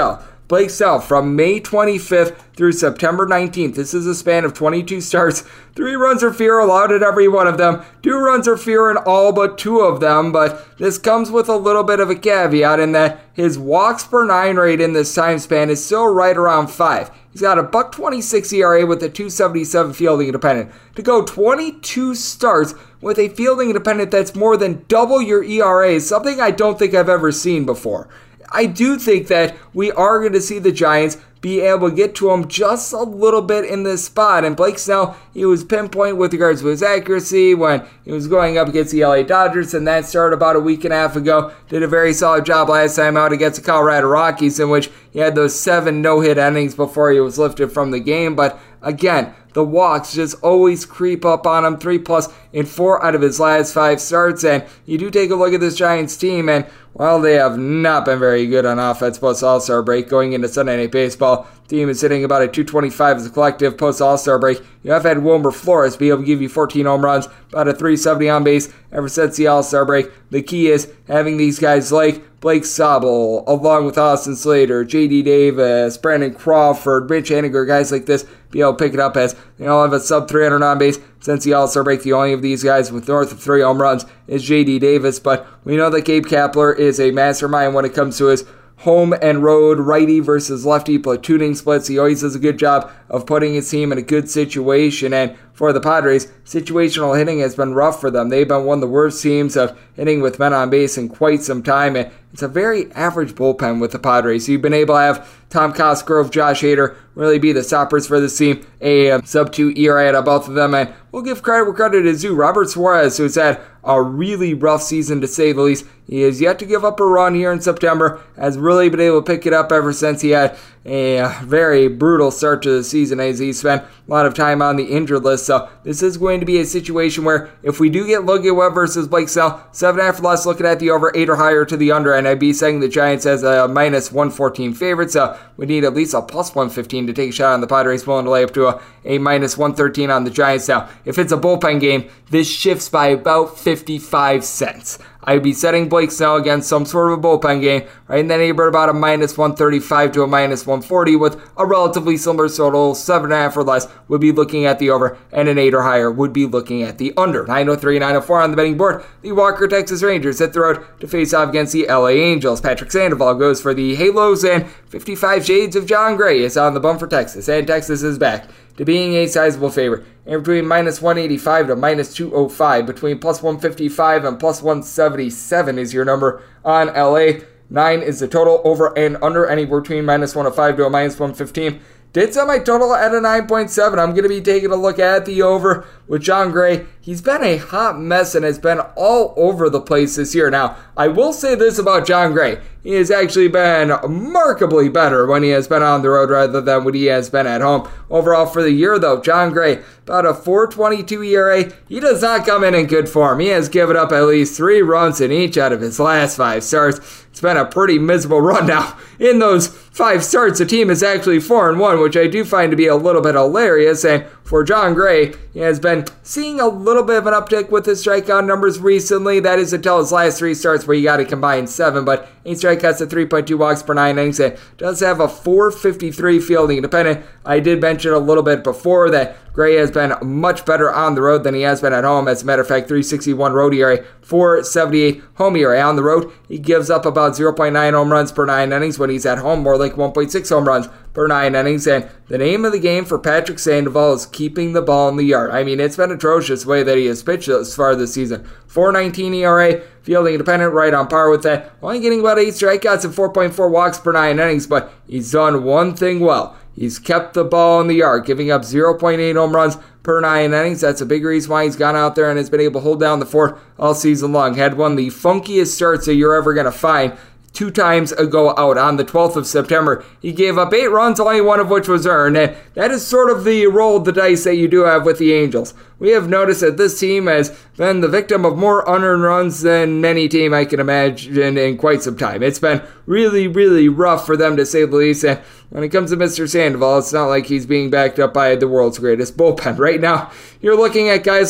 Blake Snell, from May twenty-fifth through September nineteenth, this is a span of twenty-two starts, three runs or fewer allowed at every one of them, two runs or fewer in all but two of them, but this comes with a little bit of a caveat in that his walks per nine rate in this time span is still right around five. He's got a buck twenty-six E R A with a two seventy-seven fielding independent. To go twenty-two starts with a fielding independent that's more than double your E R A is something I don't think I've ever seen before. I do think that we are going to see the Giants be able to get to him just a little bit in this spot. And Blake Snell, he was pinpoint with regards to his accuracy when he was going up against the L A Dodgers, and that started about a week and a half ago. Did a very solid job last time out against the Colorado Rockies, in which he had those seven no-hit innings before he was lifted from the game. But again, the walks just always creep up on him. Three plus in four out of his last five starts. And you do take a look at this Giants team, and while they have not been very good on offense post All-Star break going into Sunday Night Baseball, the team is sitting about at two twenty-five as a collective post All-Star break. You have had Wilmer Flores be able to give you fourteen home runs, about a three seventy on base ever since the All-Star break. The key is having these guys like Blake Snell, along with Austin Slater, J D Davis, Brandon Crawford, Mitch Haniger, guys like this, be able to pick it up as they all have a sub three hundred on base since the All-Star break. The only of these guys with north of three home runs is J D Davis, but we know that Gabe Kapler is a mastermind when it comes to his home and road righty versus lefty platooning splits. He always does a good job of putting his team in a good situation, and for the Padres, situational hitting has been rough for them. They've been one of the worst teams of hitting with men on base in quite some time, and it's a very average bullpen with the Padres. You've been able to have Tom Cosgrove, Josh Hader really be the stoppers for this team, a um, sub two E R A out of both of them, and we'll give credit where credit is due. Robert Suarez, who's had a really rough season to say the least, he has yet to give up a run here in September, has really been able to pick it up ever since he had a very brutal start to the season as he spent a lot of time on the injured list. So this is going to be a situation where if we do get Logan Webb versus Blake Snell, seven and a half or less, looking at the over, eight or higher to the under, and I'd be saying the Giants as a minus one fourteen favorite, so we need at least a plus one fifteen to take a shot on the Padres, willing to lay up to a, a minus one thirteen on the Giants. Now, if it's a bullpen game, this shifts by about fifty-five cents. I'd be setting Blake Snell against some sort of a bullpen game, right in the neighborhood about a minus one thirty-five to a minus one forty with a relatively similar total, seven and a half or less would be looking at the over, and an eight or higher would be looking at the under. nine oh three, nine oh four on the betting board. The Walker Texas Rangers hit the road to face off against the L A Angels. Patrick Sandoval goes for the Halos, and fifty-five Shades of John Gray is on the bump for Texas, and Texas is back to being a sizable favorite, and between minus one eighty-five to minus two oh five, between plus one fifty-five and plus one seventy-seven is your number on L A. nine is the total, over and under anywhere between minus one oh five to a minus one fifteen. Did set my total at a nine point seven. I'm going to be taking a look at the over with John Gray. He's been a hot mess and has been all over the place this year. Now, I will say this about John Gray. He has actually been remarkably better when he has been on the road rather than when he has been at home. Overall for the year, though, John Gray, about a four twenty-two E R A. He does not come in in good form. He has given up at least three runs in each out of his last five starts. It's been a pretty miserable run now. In those five starts, the team is actually four and one, which I do find to be a little bit hilarious. And for John Gray, he has been seeing a little bit of an uptick with his strikeout numbers recently. That is until his last three starts where he got a combined seven, but eight strikeouts at three point two walks per nine innings. And does have a four fifty-three fielding independent. I did mention a little bit before that Gray has been much better on the road than he has been at home. As a matter of fact, three sixty-one road E R A, four seventy-eight home E R A. On the road, he gives up about zero point nine home runs per nine innings. When he's at home, more like one point six home runs per nine innings. And the name of the game for Patrick Sandoval is keeping the ball in the yard. I mean, it's been atrocious the way that he has pitched thus far this season. four nineteen E R A, fielding independent, right on par with that. Only getting about eight strikeouts and four point four walks per nine innings, but he's done one thing well. He's kept the ball in the yard, giving up zero point eight home runs per nine innings. That's a big reason why he's gone out there and has been able to hold down the fort all season long. Had one of the funkiest starts that you're ever going to find. Two times ago out on the twelfth of September. He gave up eight runs, only one of which was earned, and that is sort of the roll of the dice that you do have with the Angels. We have noticed that this team has been the victim of more unearned runs than any team I can imagine in quite some time. It's been really, really rough for them, to say the least, and when it comes to Mister Sandoval, it's not like he's being backed up by the world's greatest bullpen. Right now, you're looking at guys like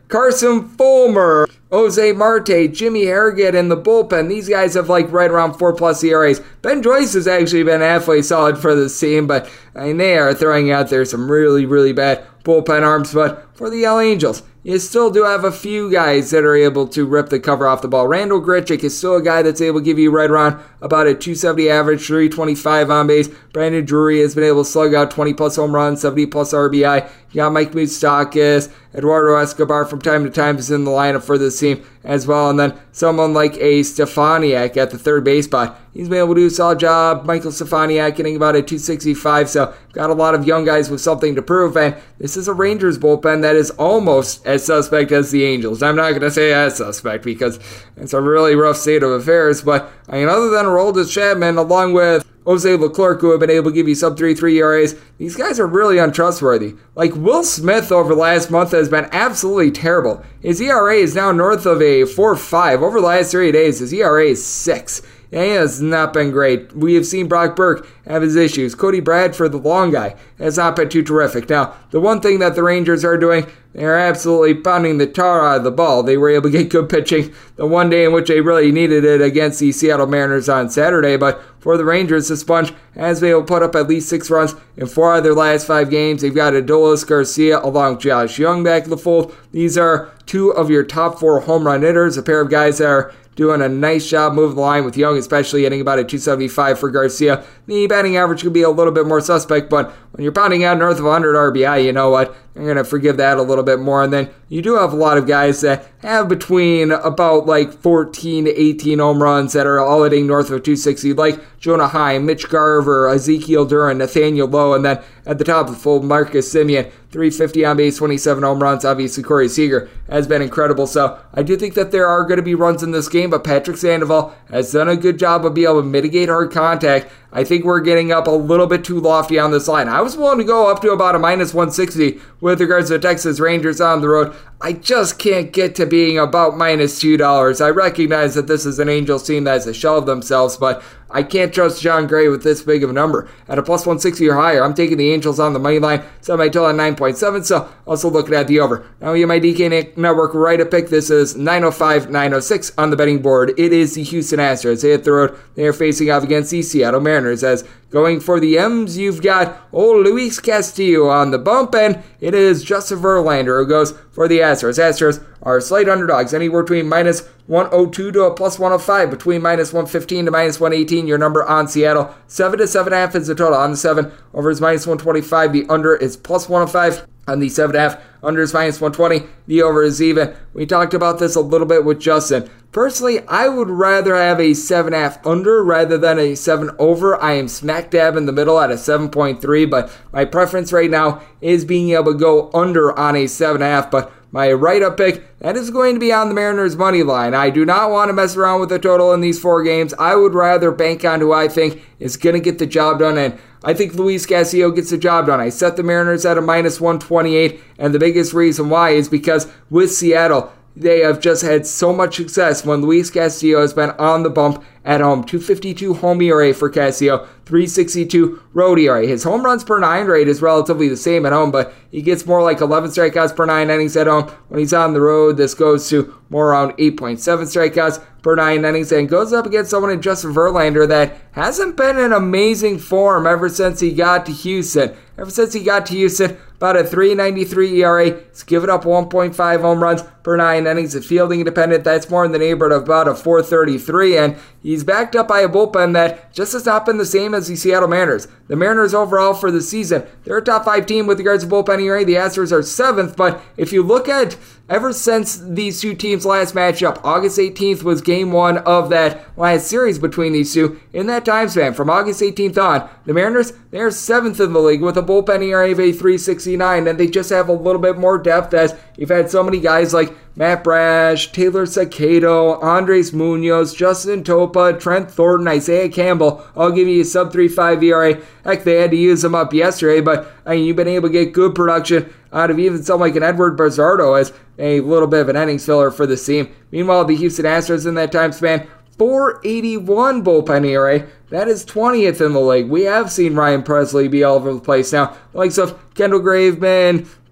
Carson Fulmer, Jose Marte, Jimmy Harrigan in the bullpen. These guys have like right around four plus E R As. Ben Joyce has actually been halfway solid for this team, but I mean, they are throwing out there some really, really bad bullpen arms. But for the L Angels, you still do have a few guys that are able to rip the cover off the ball. Randall Grichuk is still a guy that's able to give you right around about a two seventy average, three twenty-five on base. Brandon Drury has been able to slug out twenty plus home runs, seventy plus R B I. You got Mike Moustakas, Eduardo Escobar from time to time is in the lineup for this team as well. And then someone like a Stefaniak at the third base spot. He's been able to do a solid job. Michael Stefaniak getting about a two sixty-five. So got a lot of young guys with something to prove. And this is a Rangers bullpen that is almost as suspect as the Angels. I'm not going to say as suspect because it's a really rough state of affairs. But I mean, other than Aroldis Chapman, along with Jose Leclerc, who have been able to give you sub three three E R As, these guys are really untrustworthy. Like Will Smith over the last month has been absolutely terrible. His E R A is now north of a four five. Over the last three days, his E R A is six. It has not been great. We have seen Brock Burke have his issues. Cody Bradford, the long guy, has not been too terrific. Now, the one thing that the Rangers are doing, they're absolutely pounding the tar out of the ball. They were able to get good pitching the one day in which they really needed it against the Seattle Mariners on Saturday. But for the Rangers, the Sponge has been able to put up at least six runs in four of their last five games. They've got Adolis Garcia along with Josh Young back in the fold. These are two of your top four home run hitters, a pair of guys that are doing a nice job moving the line with Young, especially hitting about a two seventy-five for Garcia. The batting average could be a little bit more suspect, but when you're pounding out north of one hundred R B I, you know what? You're going to forgive that a little bit more. And then you do have a lot of guys that have between about like fourteen to eighteen home runs that are all hitting north of two sixty, like Jonah Heim, Mitch Garver, Ezekiel Duran, Nathaniel Lowe, and then at the top of the fold, Marcus Semien, three fifty on base, twenty-seven home runs. Obviously, Corey Seager has been incredible. So I do think that there are going to be runs in this game, but Patrick Sandoval has done a good job of being able to mitigate hard contact. I think we're getting up a little bit too lofty on this line. I was willing to go up to about a minus one sixty with regards to the Texas Rangers on the road. I just can't get to being about minus two dollars. I recognize that this is an Angels team that has a shell of themselves, but I can't trust John Gray with this big of a number. At a plus one sixty or higher, I'm taking the Angels on the money line, semi-total at nine point seven, so also looking at the over. Now you have my D K Network right to pick. This is nine oh five nine oh six on the betting board. It is the Houston Astros. They hit the road. They are facing off against the Seattle Mariners. As going for the M's, you've got old Luis Castillo on the bump, and it is Justin Verlander who goes for the Astros. Astros are slight underdogs, anywhere between minus one oh two to a plus one oh five, between minus one fifteen to minus one eighteen. Your number on Seattle, seven to seven point five is the total on the seven. Over is minus one twenty-five. The under is plus one oh five. On the seven point five, under is minus one twenty. The over is even. We talked about this a little bit with Justin. Personally, I would rather have a seven point five under rather than a seven over. I am smack dab in the middle at a seven point three, but my preference right now is being able to go under on a seven point five. But my write-up pick, that is going to be on the Mariners' money line. I do not want to mess around with the total in these four games. I would rather bank on who I think is going to get the job done, and I think Luis Castillo gets the job done. I set the Mariners at a minus one twenty-eight, and the biggest reason why is because with Seattle, they have just had so much success when Luis Castillo has been on the bump at home. two fifty-two home E R A for Castillo, three sixty-two road E R A. His home runs per nine rate is relatively the same at home, but he gets more like eleven strikeouts per nine innings at home. When he's on the road, this goes to more around eight point seven strikeouts per nine innings and goes up against someone in Justin Verlander that hasn't been in amazing form ever since he got to Houston. Ever since he got to Houston, about a three ninety-three E R A. He's given up one point five home runs per nine innings. At fielding independent, that's more in the neighborhood of about a four thirty-three, and he's backed up by a bullpen that just has not been the same as the Seattle Mariners. The Mariners overall for the season, they're a top five team with regards to bullpen E R A. The Astros are seventh, but if you look at ever since these two teams last matchup, August eighteenth was game one of that last series between these two. In that time span, from August eighteenth on, the Mariners, they're seventh in the league with a bullpen E R A of a three sixty-nine, and they just have a little bit more depth as you've had so many guys like Matt Brash, Taylor Sacato, Andres Munoz, Justin Topa, Trent Thornton, Isaiah Campbell. I'll give you a sub three point five E R A. Heck, they had to use them up yesterday, but I mean, you've been able to get good production out of even someone like an Edward Bazardo as a little bit of an innings filler for the team. Meanwhile, the Houston Astros in that time span, four eighty-one bullpen E R A. That is twentieth in the league. We have seen Ryan Presley be all over the place now. The likes of Kendall Graveman,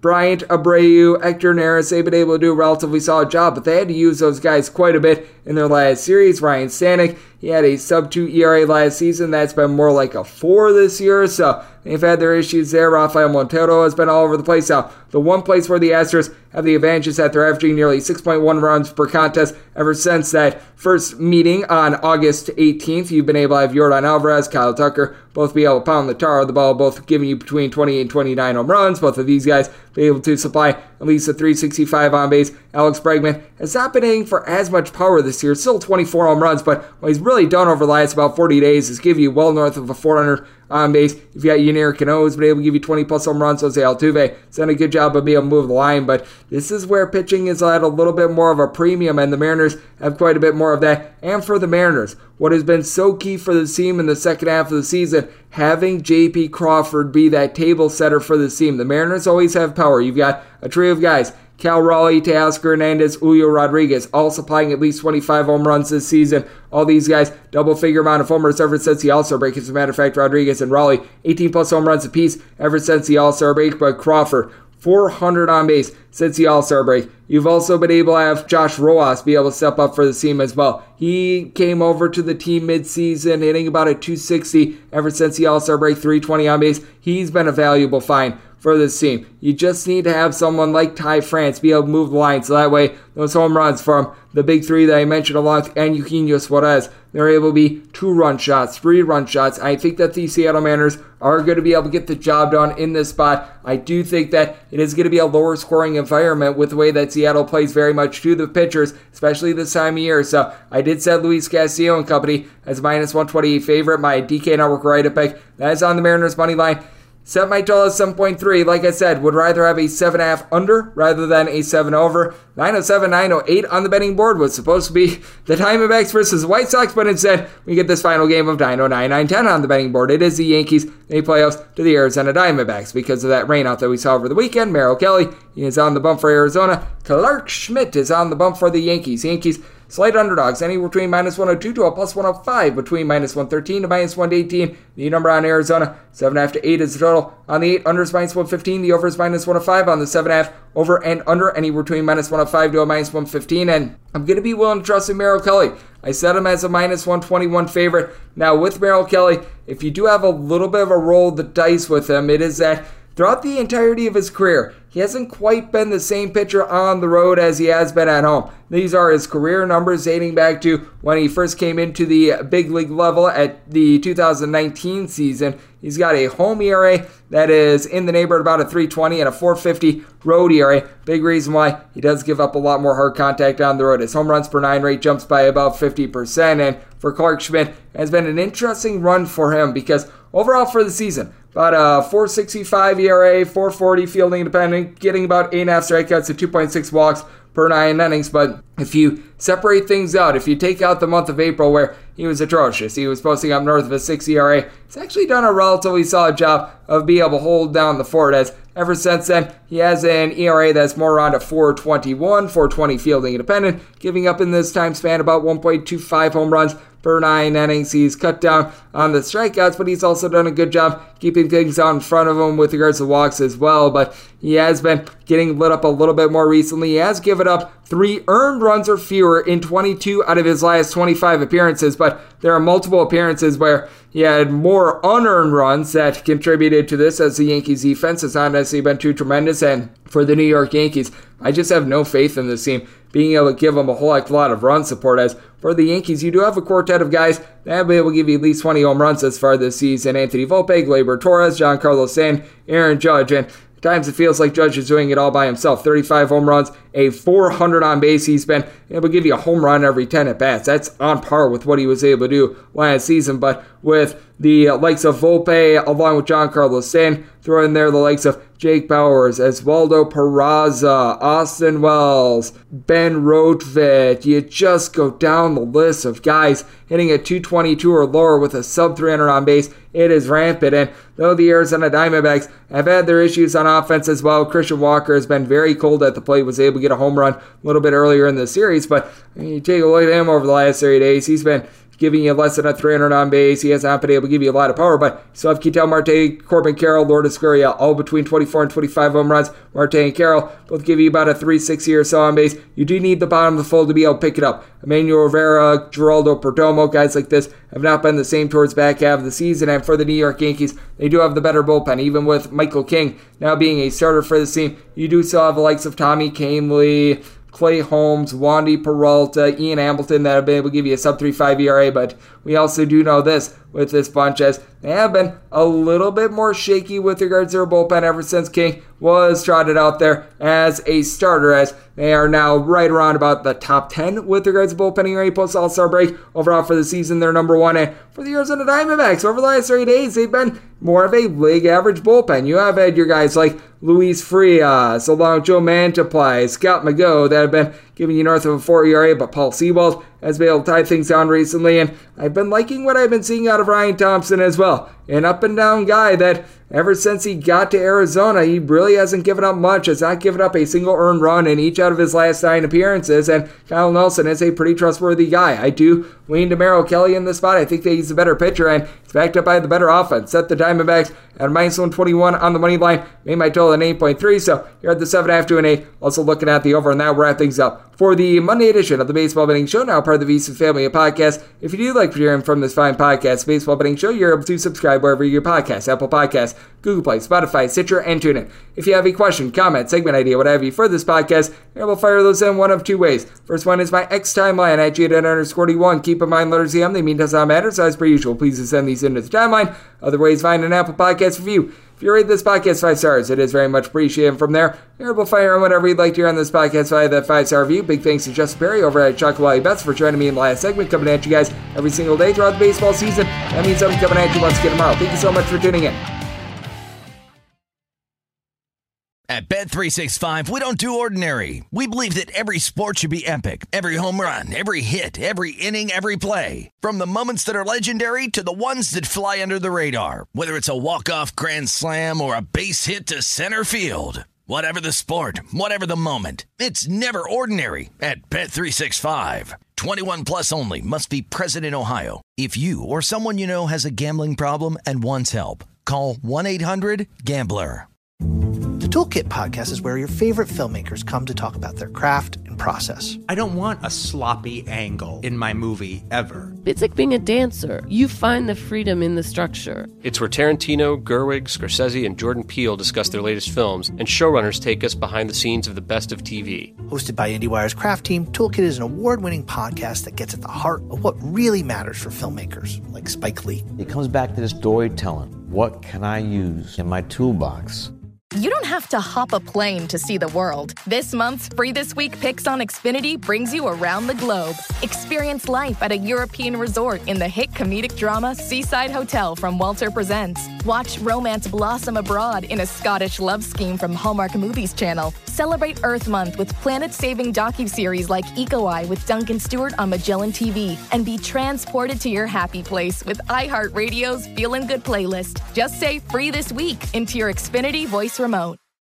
Bryant, Abreu, Hector Neris, they've been able to do a relatively solid job, but they had to use those guys quite a bit in their last series. Ryan Stanek, he had a sub two E R A last season. That's been more like a four this year, so they've had their issues there. Rafael Montero has been all over the place. Now, the one place where the Astros have the advantage is that they're averaging nearly six point one runs per contest ever since that first meeting on August eighteenth. You've been able to have Yordan Alvarez, Kyle Tucker, both be able to pound the tar of the ball, both giving you between twenty-eight and twenty-nine home runs. Both of these guys be able to supply at least a three sixty-five on base. Alex Bregman has not been hitting for as much power this year, still twenty-four home runs, but what he's really done over the last about forty days is give you well north of a four hundred on base. You've got Yunier Cano who's been able to give you twenty plus home runs. Jose Altuve has done a good job of being able to move the line, but this is where pitching is at a little bit more of a premium, and the Mariners have quite a bit more of that. And for the Mariners, what has been so key for the team in the second half of the season, having J P Crawford be that table setter for the team. The Mariners always have power. You've got a trio of guys, Cal Raleigh, Teoscar Hernandez, Julio Rodriguez, all supplying at least twenty-five home runs this season. All these guys, double-figure amount of homers ever since the All-Star break. As a matter of fact, Rodriguez and Raleigh, eighteen plus home runs apiece ever since the All-Star break. But Crawford, four hundred on base since the All-Star break. You've also been able to have Josh Rojas be able to step up for the team as well. He came over to the team mid-season, hitting about a two sixty ever since the All-Star break, three twenty on base. He's been a valuable find for this team. You just need to have someone like Ty France be able to move the line, so that way those home runs from the big three that I mentioned along with and Eugenio Suarez, they're able to be two-run shots, three-run shots. I think that the Seattle Mariners are going to be able to get the job done in this spot. I do think that it is going to be a lower scoring environment with the way that Seattle plays very much to the pitchers, especially this time of year. So I did set Luis Castillo and company as minus one twenty-eight favorite. My D K Network right up pick. That is on the Mariners money line. Set my total at seven point three. Like I said, would rather have a seven point five under rather than a seven over. nine oh seven, nine oh eight on the betting board was supposed to be the Diamondbacks versus White Sox, but instead we get this final game of nine oh nine, nine ten on the betting board. It is the Yankees. They playoffs to the Arizona Diamondbacks because of that rainout that we saw over the weekend. Merrill Kelly he is on the bump for Arizona. Clark Schmidt is on the bump for the Yankees. Yankees slight underdogs, anywhere between minus one oh two to a plus one oh five, between minus one thirteen to minus one eighteen. The number on Arizona, seven point five to eight is the total. On the eight, under is minus one fifteen. The over is minus one oh five. On the seven point five, over and under, anywhere between minus one oh five to a minus one fifteen. And I'm going to be willing to trust in Merrill Kelly. I set him as a minus one twenty-one favorite. Now, with Merrill Kelly, if you do have a little bit of a roll of the dice with him, it is that throughout the entirety of his career, he hasn't quite been the same pitcher on the road as he has been at home. These are his career numbers dating back to when he first came into the big league level at the two thousand nineteen season. He's got a home E R A that is in the neighborhood about a three twenty and a four fifty road E R A. Big reason why he does give up a lot more hard contact on the road. His home runs per nine rate jumps by about fifty percent. And for Clark Schmidt, it has been an interesting run for him because overall for the season, about a four sixty-five E R A, four forty fielding independent, getting about eight point five strikeouts and two point six walks per nine innings. But if you separate things out, if you take out the month of April where he was atrocious, he was posting up north of a six E R A, he's actually done a relatively solid job of being able to hold down the fort, as ever since then he has an E R A that's more around a four twenty-one, four twenty fielding independent, giving up in this time span about one point two five home runs per nine innings. He's cut down on the strikeouts, but he's also done a good job keeping things out in front of him with regards to walks as well. But he has been getting lit up a little bit more recently. He has given up three earned runs or fewer in twenty-two out of his last twenty-five appearances, but there are multiple appearances where he had more unearned runs that contributed to this, as the Yankees defense has not necessarily been too tremendous. And for the New York Yankees, I just have no faith in this team being able to give them a whole heck of a lot of run support. As for the Yankees, you do have a quartet of guys that will be able to give you at least twenty home runs as far this season. Anthony Volpe, Gleyber Torres, Giancarlo Stanton, Aaron Judge, and at times it feels like Judge is doing it all by himself. thirty-five home runs, a four hundred on base. He's been able to give you a home run every ten at bats. That's on par with what he was able to do last season. But with the likes of Volpe, along with Giancarlo Stanton, throw in there the likes of Jake Bowers, Oswaldo Peraza, Austin Wells, Ben Rotvitt. You just go down the list of guys hitting a two twenty-two or lower with a sub three hundred on base. It is rampant. And though the Arizona Diamondbacks have had their issues on offense as well, Christian Walker has been very cold at the plate, was able to get a home run a little bit earlier in the series. But you take a look at him over the last thirty days, he's been giving you less than a three hundred on base. He has not been able to give you a lot of power, but you still have Ketel Marte, Corbin Carroll, Lourdes Gurriel, all between twenty-four and twenty-five home runs. Marte and Carroll both give you about a three sixty or so on base. You do need the bottom of the fold to be able to pick it up. Emmanuel Rivera, Geraldo Perdomo, guys like this have not been the same towards back half of the season, and for the New York Yankees, they do have the better bullpen. Even with Michael King now being a starter for the team, you do still have the likes of Tommy Kahnle, Clay Holmes, Wandy Peralta, Ian Hamilton that have been able to give you a sub three point five E R A, but we also do know this with this bunch as they have been a little bit more shaky with regards to their bullpen ever since King was trotted out there as a starter, as they are now right around about the top ten with regards to bullpen E R A post All-Star break. Overall for the season, they're number one, and for the Arizona Diamondbacks, over the last three days, they've been more of a league average bullpen. You have had your guys like Luis Frias, along with Joe Mantiply, Scott McGough, that have been giving you north of a four E R A, but Paul Sewald has been able to tie things down recently, and I've been liking what I've been seeing out of Ryan Thompson as well. An up-and-down guy that ever since he got to Arizona, he really hasn't given up much, has not given up a single earned run in each out of his last nine appearances, and Kyle Nelson is a pretty trustworthy guy. I do lean to Merrill Kelly in this spot. I think that he's a better pitcher, and it's backed up by the better offense. Set the Diamondbacks at minus one twenty-one on the money line, made my total at eight point three, so you're at the seven point five to an eight. Also looking at the over, and that will wrap things up for the Monday edition of the Baseball Betting Show, now part of the VSiN family of podcasts. If you do like hearing from this fine podcast, Baseball Betting Show, you're able to subscribe wherever you get podcasts, Apple Podcasts, Google Play, Spotify, Stitcher, and TuneIn. If you have a question, comment, segment idea, what have you for this podcast, you're able to fire those in one of two ways. First one is my X timeline at J D underscore one. Keep in mind, letters E M, they mean does not matter, so as per usual, please send these into the timeline. Other ways, find an Apple Podcast review. If you rate this podcast five stars, it is very much appreciated. From there, you're able to fire on whatever you'd like to hear on this podcast via that five-star review. Big thanks to Justin Perry over at Chocolate Bets for joining me in the last segment, coming at you guys every single day throughout the baseball season. That means I'm coming at you once again tomorrow. Thank you so much for tuning in. At Bet three sixty-five, we don't do ordinary. We believe that every sport should be epic. Every home run, every hit, every inning, every play. From the moments that are legendary to the ones that fly under the radar. Whether it's a walk-off grand slam or a base hit to center field. Whatever the sport, whatever the moment. It's never ordinary at Bet three sixty-five. twenty-one plus only. Must be present in Ohio. If you or someone you know has a gambling problem and wants help, call one eight hundred gambler. The Toolkit Podcast is where your favorite filmmakers come to talk about their craft and process. I don't want a sloppy angle in my movie ever. It's like being a dancer. You find the freedom in the structure. It's where Tarantino, Gerwig, Scorsese, and Jordan Peele discuss their latest films, and showrunners take us behind the scenes of the best of T V. Hosted by IndieWire's Craft Team, Toolkit is an award-winning podcast that gets at the heart of what really matters for filmmakers, like Spike Lee. It comes back to the storytelling. What can I use in my toolbox? You don't have to hop a plane to see the world. This month's Free This Week Picks on Xfinity brings you around the globe. Experience life at a European resort in the hit comedic drama Seaside Hotel from Walter Presents. Watch romance blossom abroad in a Scottish love scheme from Hallmark Movies Channel. Celebrate Earth Month with planet-saving docuseries like Eco Eye with Duncan Stewart on Magellan T V. And be transported to your happy place with iHeartRadio's Feelin' Good playlist. Just say Free This Week into your Xfinity voice remote.